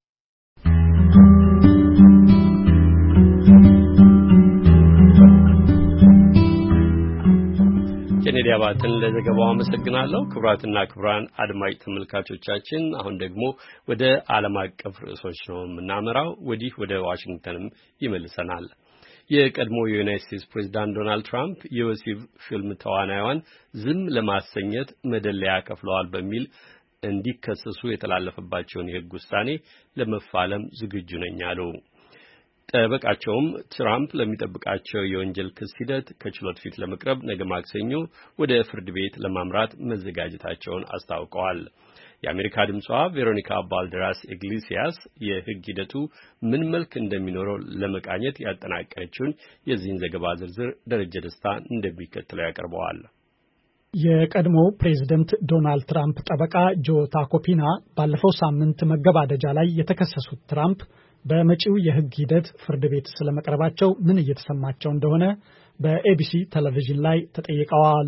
ኬኔዲ አባተን ለዘገባው አመሰግናለሁ። ክቡራትና ክቡራን አድማጭ ተመልካቾቻችን አሁን ደግሞ ወደ ዓለም አቀፍ ርዕሶች ነው የምናመራው። ወዲህ ወደ ዋሽንግተንም ይመልሰናል። የቀድሞ የዩናይትድ ስቴትስ ፕሬዝዳንት ዶናልድ ትራምፕ የወሲብ ፊልም ተዋናይዋን ዝም ለማሰኘት መደለያ ከፍለዋል በሚል እንዲከሰሱ የተላለፈባቸውን የሕግ ውሳኔ ለመፋለም ዝግጁ ነኝ አሉ። ጠበቃቸውም ትራምፕ ለሚጠብቃቸው የወንጀል ክስ ሂደት ከችሎት ፊት ለመቅረብ ነገ ማክሰኞ ወደ ፍርድ ቤት ለማምራት መዘጋጀታቸውን አስታውቀዋል። የአሜሪካ ድምጿ ቬሮኒካ ባልደራስ ኢግሊሲያስ የሕግ ሂደቱ ምን መልክ እንደሚኖረው ለመቃኘት ያጠናቀረችውን የዚህን ዘገባ ዝርዝር ደረጀ ደስታ እንደሚከተለው ያቀርበዋል። የቀድሞ ፕሬዝዳንት ዶናልድ ትራምፕ ጠበቃ ጆ ታኮፒና ባለፈው ሳምንት መገባደጃ ላይ የተከሰሱት ትራምፕ በመጪው የሕግ ሂደት ፍርድ ቤት ስለመቅረባቸው ምን እየተሰማቸው እንደሆነ በኤቢሲ ቴሌቪዥን ላይ ተጠይቀዋል።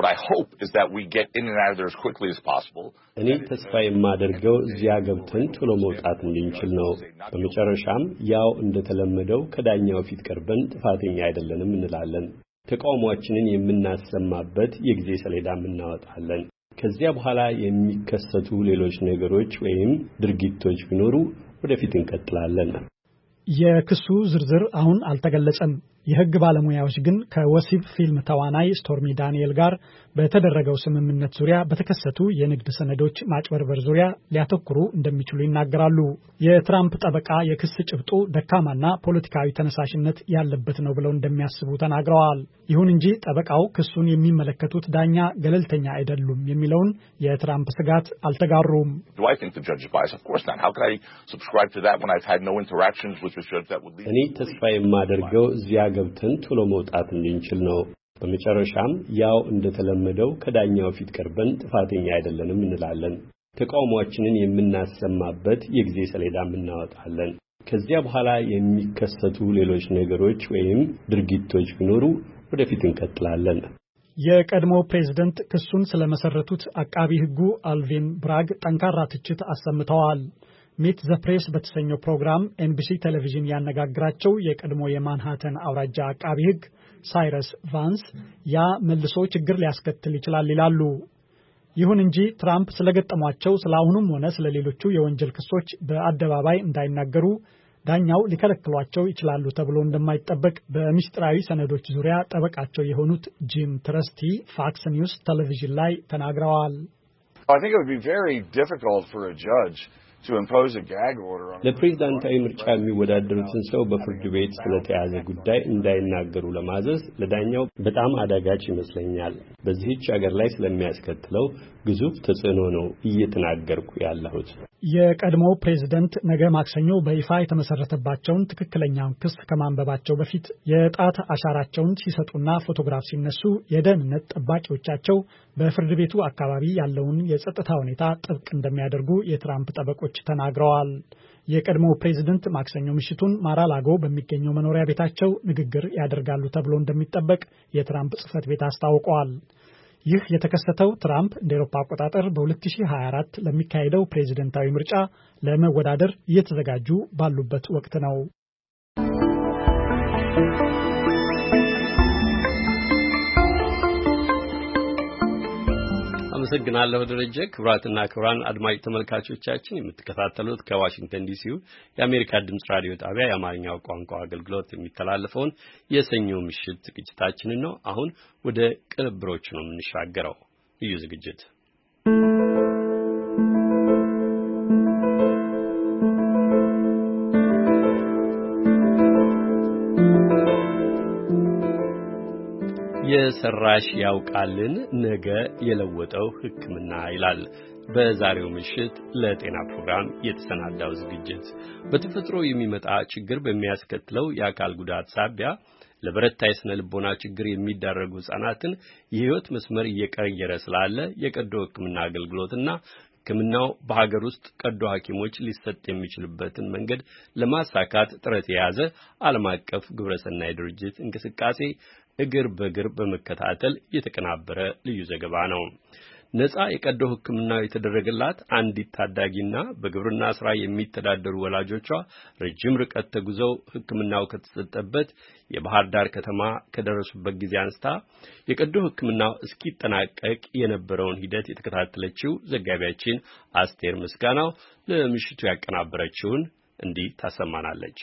እኔ ተስፋ የማደርገው እዚያ ገብተን ቶሎ መውጣት እንድንችል ነው። በመጨረሻም ያው እንደተለመደው ከዳኛው ፊት ቀርበን ጥፋተኛ አይደለንም እንላለን። ተቃውሟችንን የምናሰማበት የጊዜ ሰሌዳም እናወጣለን። ከዚያ በኋላ የሚከሰቱ ሌሎች ነገሮች ወይም ድርጊቶች ቢኖሩ ወደፊት እንቀጥላለን። የክሱ ዝርዝር አሁን አልተገለጸም። የሕግ ባለሙያዎች ግን ከወሲብ ፊልም ተዋናይ ስቶርሚ ዳንኤል ጋር በተደረገው ስምምነት ዙሪያ በተከሰቱ የንግድ ሰነዶች ማጭበርበር ዙሪያ ሊያተኩሩ እንደሚችሉ ይናገራሉ። የትራምፕ ጠበቃ የክስ ጭብጡ ደካማና ፖለቲካዊ ተነሳሽነት ያለበት ነው ብለው እንደሚያስቡ ተናግረዋል። ይሁን እንጂ ጠበቃው ክሱን የሚመለከቱት ዳኛ ገለልተኛ አይደሉም የሚለውን የትራምፕ ስጋት አልተጋሩም። እኔ ተስፋ የማደርገው እዚያ ገብተን ቶሎ መውጣት እንድንችል ነው። በመጨረሻም ያው እንደተለመደው ከዳኛው ፊት ቀርበን ጥፋተኛ አይደለንም እንላለን። ተቃውሟችንን የምናሰማበት የጊዜ ሰሌዳም እናወጣለን። ከዚያ በኋላ የሚከሰቱ ሌሎች ነገሮች ወይም ድርጊቶች ቢኖሩ ወደፊት እንቀጥላለን። የቀድሞ ፕሬዝዳንት ክሱን ስለመሰረቱት አቃቢ ሕጉ አልቪን ብራግ ጠንካራ ትችት አሰምተዋል። ሚት ዘ ፕሬስ በተሰኘው ፕሮግራም ኤንቢሲ ቴሌቪዥን ያነጋግራቸው የቀድሞ የማንሃተን አውራጃ አቃቢ ሕግ ሳይረስ ቫንስ ያ መልሶ ችግር ሊያስከትል ይችላል ይላሉ። ይሁን እንጂ ትራምፕ ስለገጠሟቸው ስለአሁኑም ሆነ ስለሌሎቹ የወንጀል ክሶች በአደባባይ እንዳይናገሩ ዳኛው ሊከለክሏቸው ይችላሉ ተብሎ እንደማይጠበቅ በሚስጥራዊ ሰነዶች ዙሪያ ጠበቃቸው የሆኑት ጂም ትረስቲ ፋክስ ኒውስ ቴሌቪዥን ላይ ተናግረዋል። ለፕሬዝዳንታዊ ምርጫ የሚወዳደሩትን ሰው በፍርድ ቤት ስለተያዘ ጉዳይ እንዳይናገሩ ለማዘዝ ለዳኛው በጣም አዳጋች ይመስለኛል። በዚህች ሀገር ላይ ስለሚያስከትለው ግዙፍ ተጽዕኖ ነው እየተናገርኩ ያለሁት። የቀድሞ ፕሬዝዳንት ነገ ማክሰኞ በይፋ የተመሰረተባቸውን ትክክለኛውን ክስ ከማንበባቸው በፊት የጣት አሻራቸውን ሲሰጡና ፎቶግራፍ ሲነሱ የደህንነት ጠባቂዎቻቸው በፍርድ ቤቱ አካባቢ ያለውን የጸጥታ ሁኔታ ጥብቅ እንደሚያደርጉ የትራምፕ ጠበቆች ተናግረዋል። የቀድሞ ፕሬዝዳንት ማክሰኞ ምሽቱን ማራላጎ በሚገኘው መኖሪያ ቤታቸው ንግግር ያደርጋሉ ተብሎ እንደሚጠበቅ የትራምፕ ጽህፈት ቤት አስታውቋል። ይህ የተከሰተው ትራምፕ እንደ አውሮፓ አቆጣጠር በ2024 ለሚካሄደው ፕሬዝዳንታዊ ምርጫ ለመወዳደር እየተዘጋጁ ባሉበት ወቅት ነው። አመሰግናለሁ ደረጀ። ክቡራትና ክቡራን አድማጭ ተመልካቾቻችን የምትከታተሉት ከዋሽንግተን ዲሲው የአሜሪካ ድምጽ ራዲዮ ጣቢያ የአማርኛው ቋንቋ አገልግሎት የሚተላለፈውን የሰኞ ምሽት ዝግጅታችንን ነው። አሁን ወደ ቅንብሮቹ ነው የምንሻገረው። ልዩ ዝግጅት የሰራሽ ያውቃልን ነገ የለወጠው ሕክምና ይላል በዛሬው ምሽት ለጤና ፕሮግራም የተሰናዳው ዝግጅት። በተፈጥሮ የሚመጣ ችግር በሚያስከትለው የአካል ጉዳት ሳቢያ ለበረታ የስነ ልቦና ችግር የሚዳረጉ ህጻናትን የህይወት መስመር እየቀየረ ስላለ የቀዶ ሕክምና አገልግሎትና ሕክምናው በሀገር ውስጥ ቀዶ ሐኪሞች ሊሰጥ የሚችልበትን መንገድ ለማሳካት ጥረት የያዘ ዓለም አቀፍ ግብረሰናይ ድርጅት እንቅስቃሴ እግር በእግር በመከታተል የተቀናበረ ልዩ ዘገባ ነው። ነፃ የቀዶ ሕክምናው የተደረገላት አንዲት ታዳጊና በግብርና ስራ የሚተዳደሩ ወላጆቿ ረጅም ርቀት ተጉዘው ሕክምናው ከተሰጠበት የባህር ዳር ከተማ ከደረሱበት ጊዜ አንስታ የቀዶ ሕክምናው እስኪጠናቀቅ የነበረውን ሂደት የተከታተለችው ዘጋቢያችን አስቴር ምስጋናው ለምሽቱ ያቀናበረችውን እንዲህ ታሰማናለች።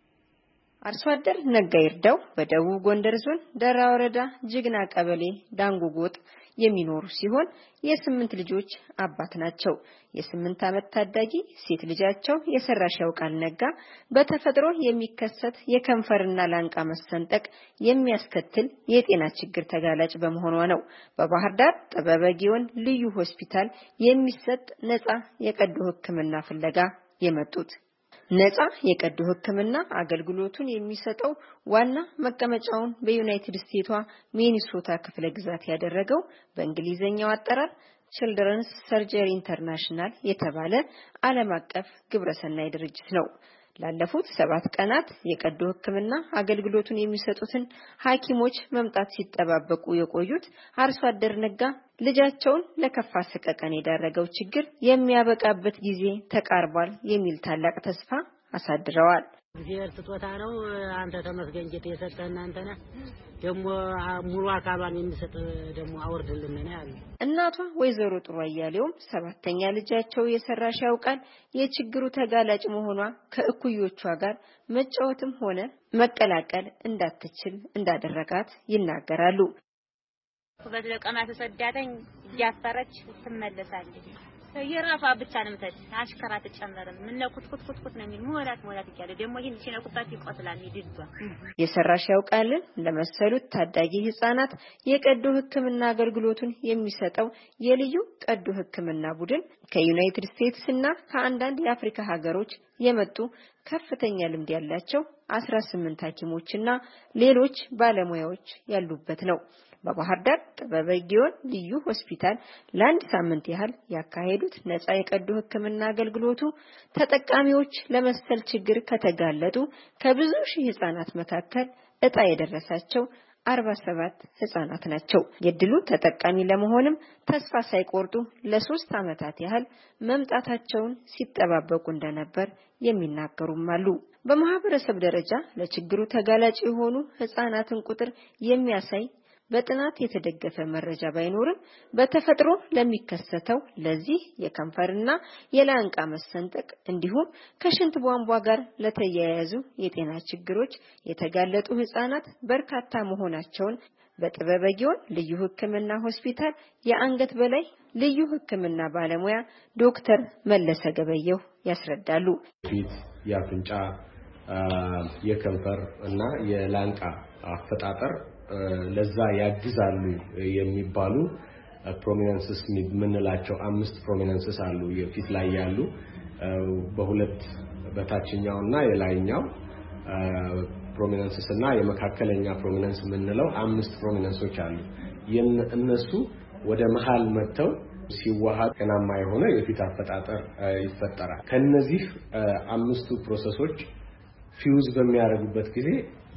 አርሶ አደር ነጋ ይርዳው በደቡብ ጎንደር ዞን ደራ ወረዳ ጅግና ቀበሌ ዳንጉጎጥ የሚኖሩ ሲሆን የስምንት ልጆች አባት ናቸው። የስምንት ዓመት ታዳጊ ሴት ልጃቸው የሰራሽ ያውቃል ነጋ በተፈጥሮ የሚከሰት የከንፈርና ላንቃ መሰንጠቅ የሚያስከትል የጤና ችግር ተጋላጭ በመሆኗ ነው በባህር ዳር ጥበበ ጊዮን ልዩ ሆስፒታል የሚሰጥ ነፃ የቀዶ ሕክምና ፍለጋ የመጡት። ነፃ የቀዶ ሕክምና አገልግሎቱን የሚሰጠው ዋና መቀመጫውን በዩናይትድ ስቴትሷ ሚኒሶታ ክፍለ ግዛት ያደረገው በእንግሊዘኛው አጠራር ችልድረንስ ሰርጀሪ ኢንተርናሽናል የተባለ ዓለም አቀፍ ግብረሰናይ ድርጅት ነው። ላለፉት ሰባት ቀናት የቀዶ ሕክምና አገልግሎቱን የሚሰጡትን ሐኪሞች መምጣት ሲጠባበቁ የቆዩት አርሶ አደር ነጋ ልጃቸውን ለከፋ ሰቀቀን የዳረገው ችግር የሚያበቃበት ጊዜ ተቃርቧል የሚል ታላቅ ተስፋ አሳድረዋል። እግዚአብሔር ስጦታ ነው። አንተ ተመስገን ጌታ የሰጠህና አንተ ነህ ደግሞ ሙሉ አካሏን የሚሰጥ ደግሞ አወርድልን ነው ያለ። እናቷ ወይዘሮ ጥሩ አያሌውም ሰባተኛ ልጃቸው የሰራሽ ያውቃል የችግሩ ተጋላጭ መሆኗ ከእኩዮቿ ጋር መጫወትም ሆነ መቀላቀል እንዳትችል እንዳደረጋት ይናገራሉ። በለቀማ ተሰዳተኝ ያፈረች ትመለሳለች። የራፋ ብቻ ነው የምትል አሽከራ ተጨመረም ምን ነው ኩት ኩት ኩት ኩት ነው የሚል ሞላት ሞላት ይያለ ደግሞ ይህን ሲነኩባት ይቆስላል ይድዷ። የሰራሽ ያውቃልን ለመሰሉት ታዳጊ ህፃናት የቀዶ ሕክምና አገልግሎቱን የሚሰጠው የልዩ ቀዶ ሕክምና ቡድን ከዩናይትድ ስቴትስ እና ከአንዳንድ የአፍሪካ ሀገሮች የመጡ ከፍተኛ ልምድ ያላቸው አስራ ስምንት ሐኪሞችና ሌሎች ባለሙያዎች ያሉበት ነው። በባህር ዳር ጥበበ ጊዮን ልዩ ሆስፒታል ለአንድ ሳምንት ያህል ያካሄዱት ነፃ የቀዶ ሕክምና አገልግሎቱ ተጠቃሚዎች ለመሰል ችግር ከተጋለጡ ከብዙ ሺህ ህፃናት መካከል እጣ የደረሳቸው አርባ ሰባት ህፃናት ናቸው። የድሉ ተጠቃሚ ለመሆንም ተስፋ ሳይቆርጡ ለሶስት ዓመታት ያህል መምጣታቸውን ሲጠባበቁ እንደነበር የሚናገሩም አሉ። በማህበረሰብ ደረጃ ለችግሩ ተጋላጭ የሆኑ ህፃናትን ቁጥር የሚያሳይ በጥናት የተደገፈ መረጃ ባይኖርም በተፈጥሮ ለሚከሰተው ለዚህ የከንፈርና የላንቃ መሰንጠቅ እንዲሁም ከሽንት ቧንቧ ጋር ለተያያዙ የጤና ችግሮች የተጋለጡ ህፃናት በርካታ መሆናቸውን በጥበበ ጊዮን ልዩ ሕክምና ሆስፒታል የአንገት በላይ ልዩ ሕክምና ባለሙያ ዶክተር መለሰ ገበየው ያስረዳሉ። ፊት፣ የአፍንጫ፣ የከንፈር እና የላንቃ አፈጣጠር ለዛ ያግዛሉ የሚባሉ ፕሮሚነንስስ ምንላቸው አምስት ፕሮሚነንስስ አሉ የፊት ላይ ያሉ በሁለት በታችኛውና የላይኛው ፕሮሚነንስስ እና የመካከለኛ ፕሮሚነንስ የምንለው አምስት ፕሮሚነንሶች አሉ። እነሱ ወደ መሃል መጥተው ሲዋሃድ ጤናማ የሆነ የፊት አፈጣጠር ይፈጠራል። ከነዚህ አምስቱ ፕሮሰሶች ፊውዝ በሚያደርጉበት ጊዜ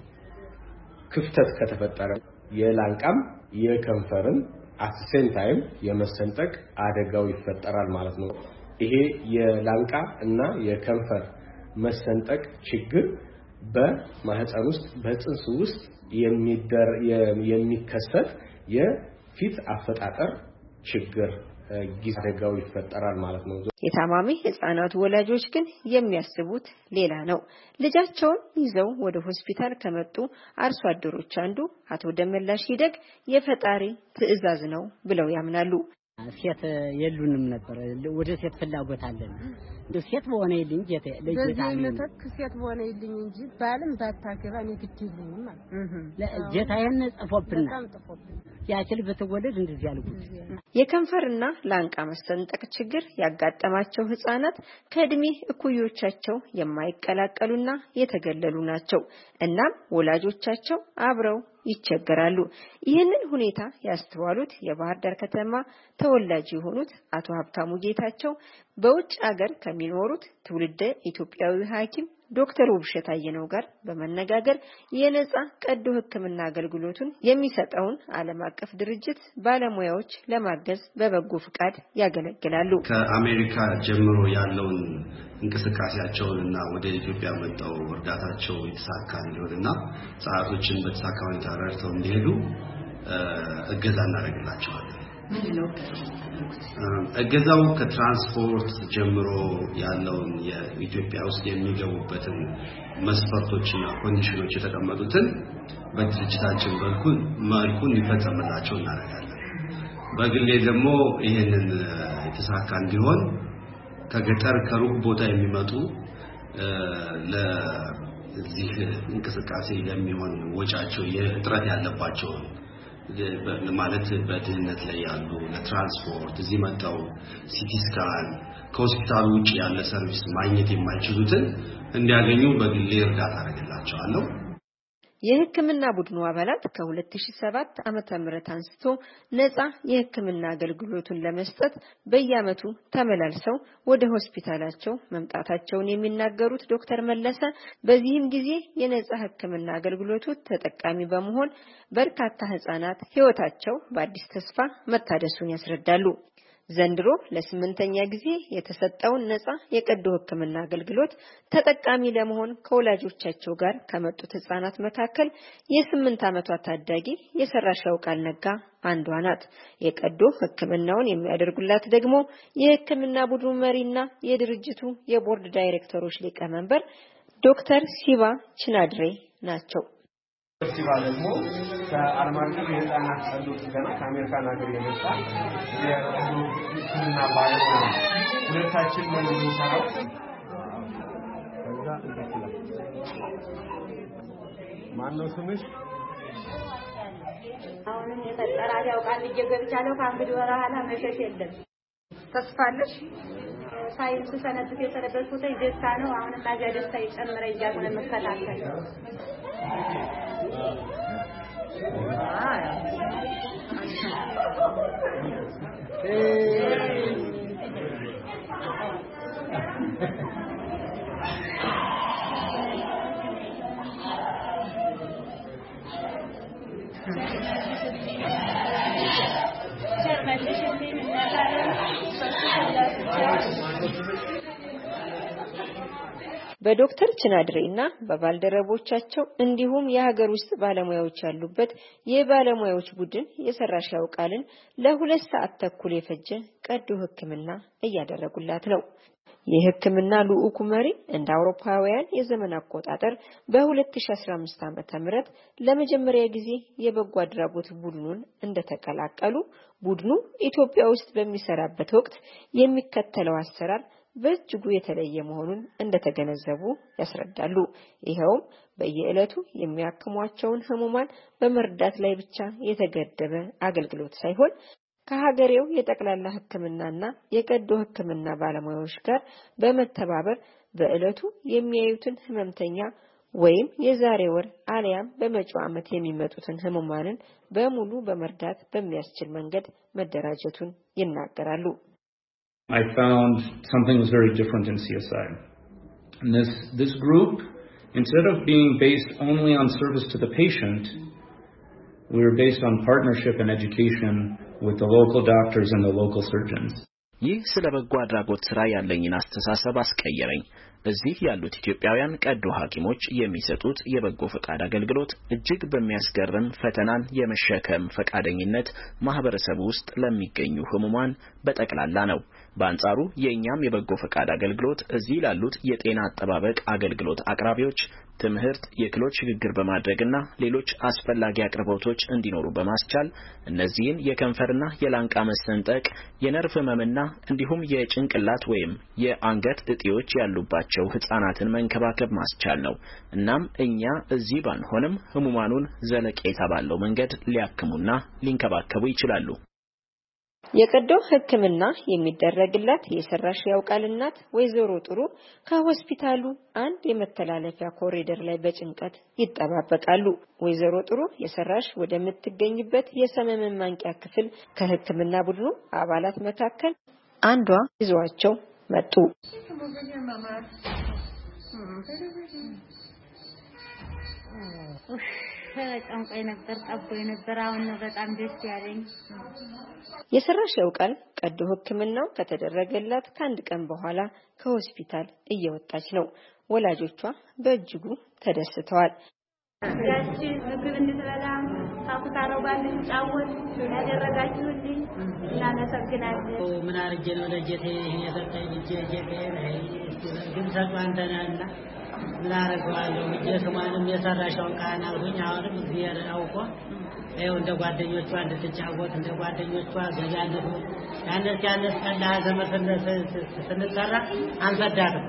ክፍተት ከተፈጠረ የላንቃም የከንፈርም at the same time የመሰንጠቅ አደጋው ይፈጠራል ማለት ነው። ይሄ የላንቃ እና የከንፈር መሰንጠቅ ችግር በማህፀን ውስጥ በጽንስ ውስጥ የሚደር የሚከሰት የፊት አፈጣጠር ችግር ጊዜጋው ይፈጠራል ማለት ነው። የታማሚ ህፃናት ወላጆች ግን የሚያስቡት ሌላ ነው። ልጃቸውን ይዘው ወደ ሆስፒታል ከመጡ አርሶ አደሮች አንዱ አቶ ደመላሽ ሂደግ የፈጣሪ ትዕዛዝ ነው ብለው ያምናሉ። ሴት የሉንም ነበር ወደ ሴት ፍላጎት አለን እንዴ ሴት በሆነ ይልኝ ጌታ ለጌታ ለተክ ሴት በሆነ ይልኝ እንጂ ባልም ባታገባ ነው ግድልኝ ማለት ለጌታ ይሄን ጽፎብና ያችል በተወለድ እንደዚህ ያልኩት የከንፈርና ላንቃ መሰንጠቅ ችግር ያጋጠማቸው ህፃናት ከእድሜ እኩዮቻቸው የማይቀላቀሉና የተገለሉ ናቸው። እናም ወላጆቻቸው አብረው ይቸገራሉ። ይህንን ሁኔታ ያስተዋሉት የባህር ዳር ከተማ ተወላጅ የሆኑት አቶ ሀብታሙ ጌታቸው በውጭ ሀገር ከሚኖሩት ትውልደ ኢትዮጵያዊ ሐኪም ዶክተር ውብሸት አየነው ጋር በመነጋገር የነጻ ቀዶ ህክምና አገልግሎቱን የሚሰጠውን ዓለም አቀፍ ድርጅት ባለሙያዎች ለማገዝ በበጎ ፍቃድ ያገለግላሉ። ከአሜሪካ ጀምሮ ያለውን እንቅስቃሴያቸውንና ወደ ኢትዮጵያ መጣው እርዳታቸው የተሳካ እንዲሆንና ሰዓቶችን በተሳካ ሁኔታ ረድተው እንዲሄዱ እገዛ እናደርግላቸዋለን። ምንድነው እገዛው? ከትራንስፖርት ጀምሮ ያለውን የኢትዮጵያ ውስጥ የሚገቡበትን መስፈርቶችና ኮንዲሽኖች የተቀመጡትን በድርጅታችን በኩል መልኩ እንዲፈጸምላቸው እናደርጋለን። በግሌ ደግሞ ይሄንን የተሳካ እንዲሆን ከገጠር ከሩቅ ቦታ የሚመጡ ለዚህ እንቅስቃሴ የሚሆን ወጫቸው የጥረት ያለባቸው ማለት በድህነት ላይ ያሉ ለትራንስፖርት እዚህ መጣው ሲቲ ስካን ከሆስፒታሉ ውጪ ያለ ሰርቪስ ማግኘት የማይችሉትን እንዲያገኙ በግሌ እርዳታ አደርግላቸዋለሁ። የህክምና ቡድኑ አባላት ከሁለት ሺህ ሰባት ዓመተ ምህረት አንስቶ ነፃ የህክምና አገልግሎቱን ለመስጠት በየዓመቱ ተመላልሰው ወደ ሆስፒታላቸው መምጣታቸውን የሚናገሩት ዶክተር መለሰ በዚህም ጊዜ የነፃ ህክምና አገልግሎቱ ተጠቃሚ በመሆን በርካታ ህፃናት ህይወታቸው በአዲስ ተስፋ መታደሱን ያስረዳሉ። ዘንድሮ ለስምንተኛ ጊዜ የተሰጠውን ነፃ የቀዶ ህክምና አገልግሎት ተጠቃሚ ለመሆን ከወላጆቻቸው ጋር ከመጡት ህፃናት መካከል የስምንት ዓመቷ ታዳጊ የሰራሻው ቃል ነጋ አንዷ ናት። የቀዶ ህክምናውን የሚያደርጉላት ደግሞ የህክምና ቡድኑ መሪና የድርጅቱ የቦርድ ዳይሬክተሮች ሊቀመንበር ዶክተር ሲባ ችናድሬ ናቸው። ሲባ ደግሞ ከአርማንቱ የህፃናት ቀዶ ጥገና ከአሜሪካን ሀገር የመጣ የቀዶ ህክምና ባለሙያ ነው። ሁለታችን ነው የምንሰራው። ከዛ እንዴት ነው ማነው ስምሽ? አሁንም የፈጠራት ያውቃል ልጅ ገብቻለሁ። ከእንግዲህ በኋላ መሸሽ የለም። ተስፋለሽ? ሳይንስ ሰነድ የተሰረበኩት ደስታ ነው። አሁንም ታዲያ ደስታ ይጨምረ እያሉ ነው መከታተል። በዶክተር ችናድሬና በባልደረቦቻቸው እንዲሁም የሀገር ውስጥ ባለሙያዎች ያሉበት የባለሙያዎች ቡድን የሰራሽ ያውቃልን ለሁለት ሰዓት ተኩል የፈጀ ቀዶ ህክምና እያደረጉላት ነው። የህክምና ልዑኩ መሪ እንደ አውሮፓውያን የዘመን አቆጣጠር በ2015 ዓመተ ምህረት ለመጀመሪያ ጊዜ የበጎ አድራጎት ቡድኑን እንደተቀላቀሉ ቡድኑ ኢትዮጵያ ውስጥ በሚሰራበት ወቅት የሚከተለው አሰራር በእጅጉ የተለየ መሆኑን እንደተገነዘቡ ያስረዳሉ። ይሄውም በየዕለቱ የሚያክሟቸውን ህሙማን በመርዳት ላይ ብቻ የተገደበ አገልግሎት ሳይሆን ከሀገሬው የጠቅላላ ሕክምናና የቀዶ ሕክምና ባለሙያዎች ጋር በመተባበር በእለቱ የሚያዩትን ህመምተኛ ወይም የዛሬ ወር አሊያም በመጪው ዓመት የሚመጡትን ህሙማንን በሙሉ በመርዳት በሚያስችል መንገድ መደራጀቱን ይናገራሉ። I found something was very different in C S I. And this this group, instead of being based only on service to the patient, we were based on partnership and education with the local doctors and the local surgeons. ይህ ስለ በጎ አድራጎት ስራ ያለኝን አስተሳሰብ አስቀየረኝ። እዚህ ያሉት ኢትዮጵያውያን ቀዶ ሐኪሞች የሚሰጡት የበጎ ፈቃድ አገልግሎት እጅግ በሚያስገርም ፈተናን የመሸከም ፈቃደኝነት ማህበረሰቡ ውስጥ ለሚገኙ ህሙማን በጠቅላላ ነው። በአንጻሩ የኛም የበጎ ፈቃድ አገልግሎት እዚህ ላሉት የጤና አጠባበቅ አገልግሎት አቅራቢዎች ትምህርት የክሎች ሽግግር በማድረግና ሌሎች አስፈላጊ አቅርቦቶች እንዲኖሩ በማስቻል እነዚህን የከንፈርና የላንቃ መሰንጠቅ የነርቭ ህመምና እንዲሁም የጭንቅላት ወይም የአንገት እጢዎች ያሉባቸው ህፃናትን መንከባከብ ማስቻል ነው። እናም እኛ እዚህ ባንሆንም ህሙማኑን ዘለቄታ ባለው መንገድ ሊያክሙና ሊንከባከቡ ይችላሉ። የቀዶ ሕክምና የሚደረግላት የሰራሽ ያውቃል እናት ወይዘሮ ጥሩ ከሆስፒታሉ አንድ የመተላለፊያ ኮሪደር ላይ በጭንቀት ይጠባበቃሉ። ወይዘሮ ጥሩ የሰራሽ ወደምትገኝበት የሰመመን ማንቂያ ክፍል ከሕክምና ቡድኑ አባላት መካከል አንዷ ይዟቸው መጡ። ጨንቆኝ ነበር፣ ጠቦኝ ነበር። አሁን ነው በጣም ደስ ያለኝ። የሰራሽ ያውቃል ቀዶ ሕክምናው ከተደረገላት ከአንድ ቀን በኋላ ከሆስፒታል እየወጣች ነው። ወላጆቿ በእጅጉ ተደስተዋል። ያቺ ምግብ እንድትበላ ታኩታራው ጋር እንጫወት ያደረጋችሁልኝ እናመሰግናለን። ምን አርጀ ነው ለጀቴ ይሄን የሰጠኝ ልጄ ጀቴ ነይ ግን ሰጣንተናልና ምን አረጋለሁ ልጄ ስሟንም የሰራሽውን ቃና አልሁኝ። አሁንም እግዚአብሔር አውቆ ይኸው እንደ ጓደኞቿ እንድትጫወት እንደ ጓደኞቿ ገዛለሁ ያነስ ያነስ ቀላ ዘመሰነስ ስንጠራ አንፈዳትም።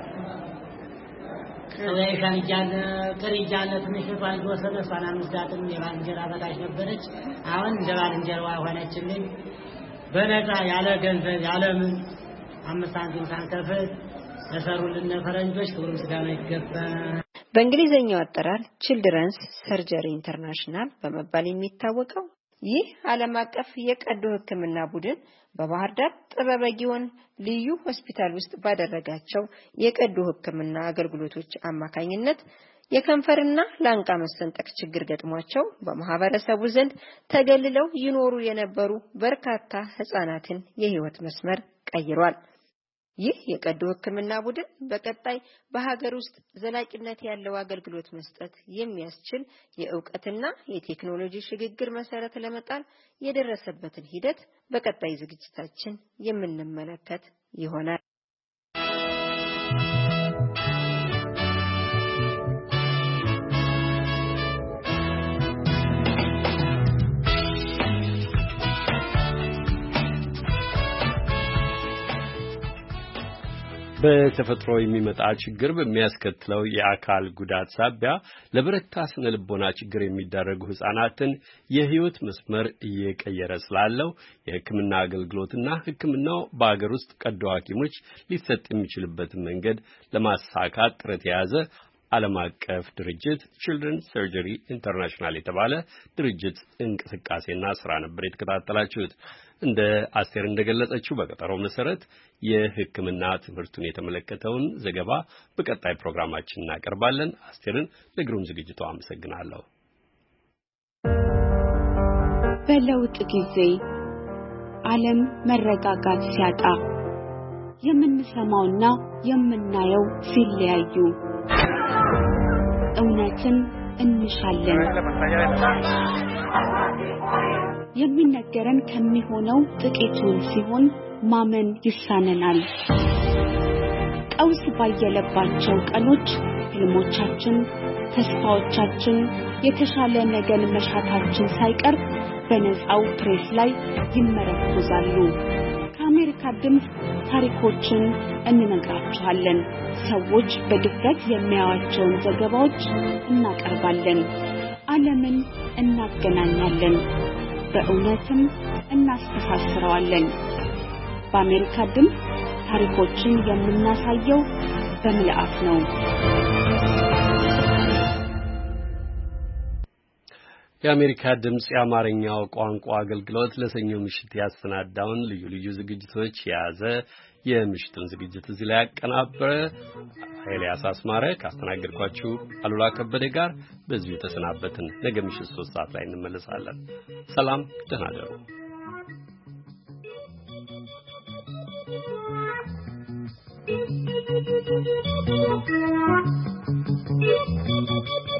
ወይሻን ጃን ከሪጃነ ትንሽ ባንጆ ሰነሷን አምስዳትም የባንጀራ በታች ነበረች። አሁን እንደ ባንጀራዋ ሆነችልኝ። በነፃ ያለ ገንዘብ ያለ ምን አምስት ሳንቲም ሳንከፍል ለሰሩልን ፈረንጆች ክብር ምስጋና ይገባል። በእንግሊዘኛው አጠራር ቺልድረንስ ሰርጀሪ ኢንተርናሽናል በመባል የሚታወቀው ይህ ዓለም አቀፍ የቀዶ ሕክምና ቡድን በባህር ዳር ጥበበ ጊዮን ልዩ ሆስፒታል ውስጥ ባደረጋቸው የቀዶ ሕክምና አገልግሎቶች አማካኝነት የከንፈርና ላንቃ መሰንጠቅ ችግር ገጥሟቸው በማህበረሰቡ ዘንድ ተገልለው ይኖሩ የነበሩ በርካታ ህፃናትን የህይወት መስመር ቀይሯል። ይህ የቀዶ ሕክምና ቡድን በቀጣይ በሀገር ውስጥ ዘላቂነት ያለው አገልግሎት መስጠት የሚያስችል የእውቀትና የቴክኖሎጂ ሽግግር መሰረት ለመጣል የደረሰበትን ሂደት በቀጣይ ዝግጅታችን የምንመለከት ይሆናል። በተፈጥሮ የሚመጣ ችግር በሚያስከትለው የአካል ጉዳት ሳቢያ ለበረታ ስነ ልቦና ችግር የሚዳረጉ ህፃናትን የህይወት መስመር እየቀየረ ስላለው የሕክምና አገልግሎትና ሕክምናው በአገር ውስጥ ቀዶ ሐኪሞች ሊሰጥ የሚችልበትን መንገድ ለማሳካት ጥረት የያዘ ዓለም አቀፍ ድርጅት ቺልድረንስ ሰርጀሪ ኢንተርናሽናል የተባለ ድርጅት እንቅስቃሴና ስራ ነበር የተከታተላችሁት። እንደ አስቴር እንደገለጸችው በቀጠሮው መሰረት የሕክምና ትምህርቱን የተመለከተውን ዘገባ በቀጣይ ፕሮግራማችን እናቀርባለን። አስቴርን ለግሩም ዝግጅቷ አመሰግናለሁ። በለውጥ ጊዜ ዓለም መረጋጋት ሲያጣ የምንሰማውና የምናየው ሲለያዩ እውነትን እንሻለን። የሚነገረን ከሚሆነው ጥቂቱን ሲሆን ማመን ይሳነናል። ቀውስ ባየለባቸው ቀኖች ህልሞቻችን፣ ተስፋዎቻችን፣ የተሻለ ነገን መሻታችን ሳይቀር በነፃው ፕሬስ ላይ ይመረኮዛሉ። ከአሜሪካ ድምፅ ታሪኮችን እንነግራችኋለን። ሰዎች በድፍረት የሚያዩዋቸውን ዘገባዎች እናቀርባለን። ዓለምን እናገናኛለን፣ በእውነትም እናስተሳስረዋለን። በአሜሪካ ድምፅ ታሪኮችን የምናሳየው በምልአት ነው። የአሜሪካ ድምጽ የአማርኛው ቋንቋ አገልግሎት ለሰኞ ምሽት ያሰናዳውን ልዩ ልዩ ዝግጅቶች የያዘ የምሽቱን ዝግጅት እዚህ ላይ ያቀናበረ ኤልያስ አስማረ ካስተናገድኳችሁ አሉላ ከበደ ጋር በዚሁ ተሰናበትን። ነገ ምሽት ሶስት ሰዓት ላይ እንመለሳለን። ሰላም፣ ደህና እደሩ። Thank you.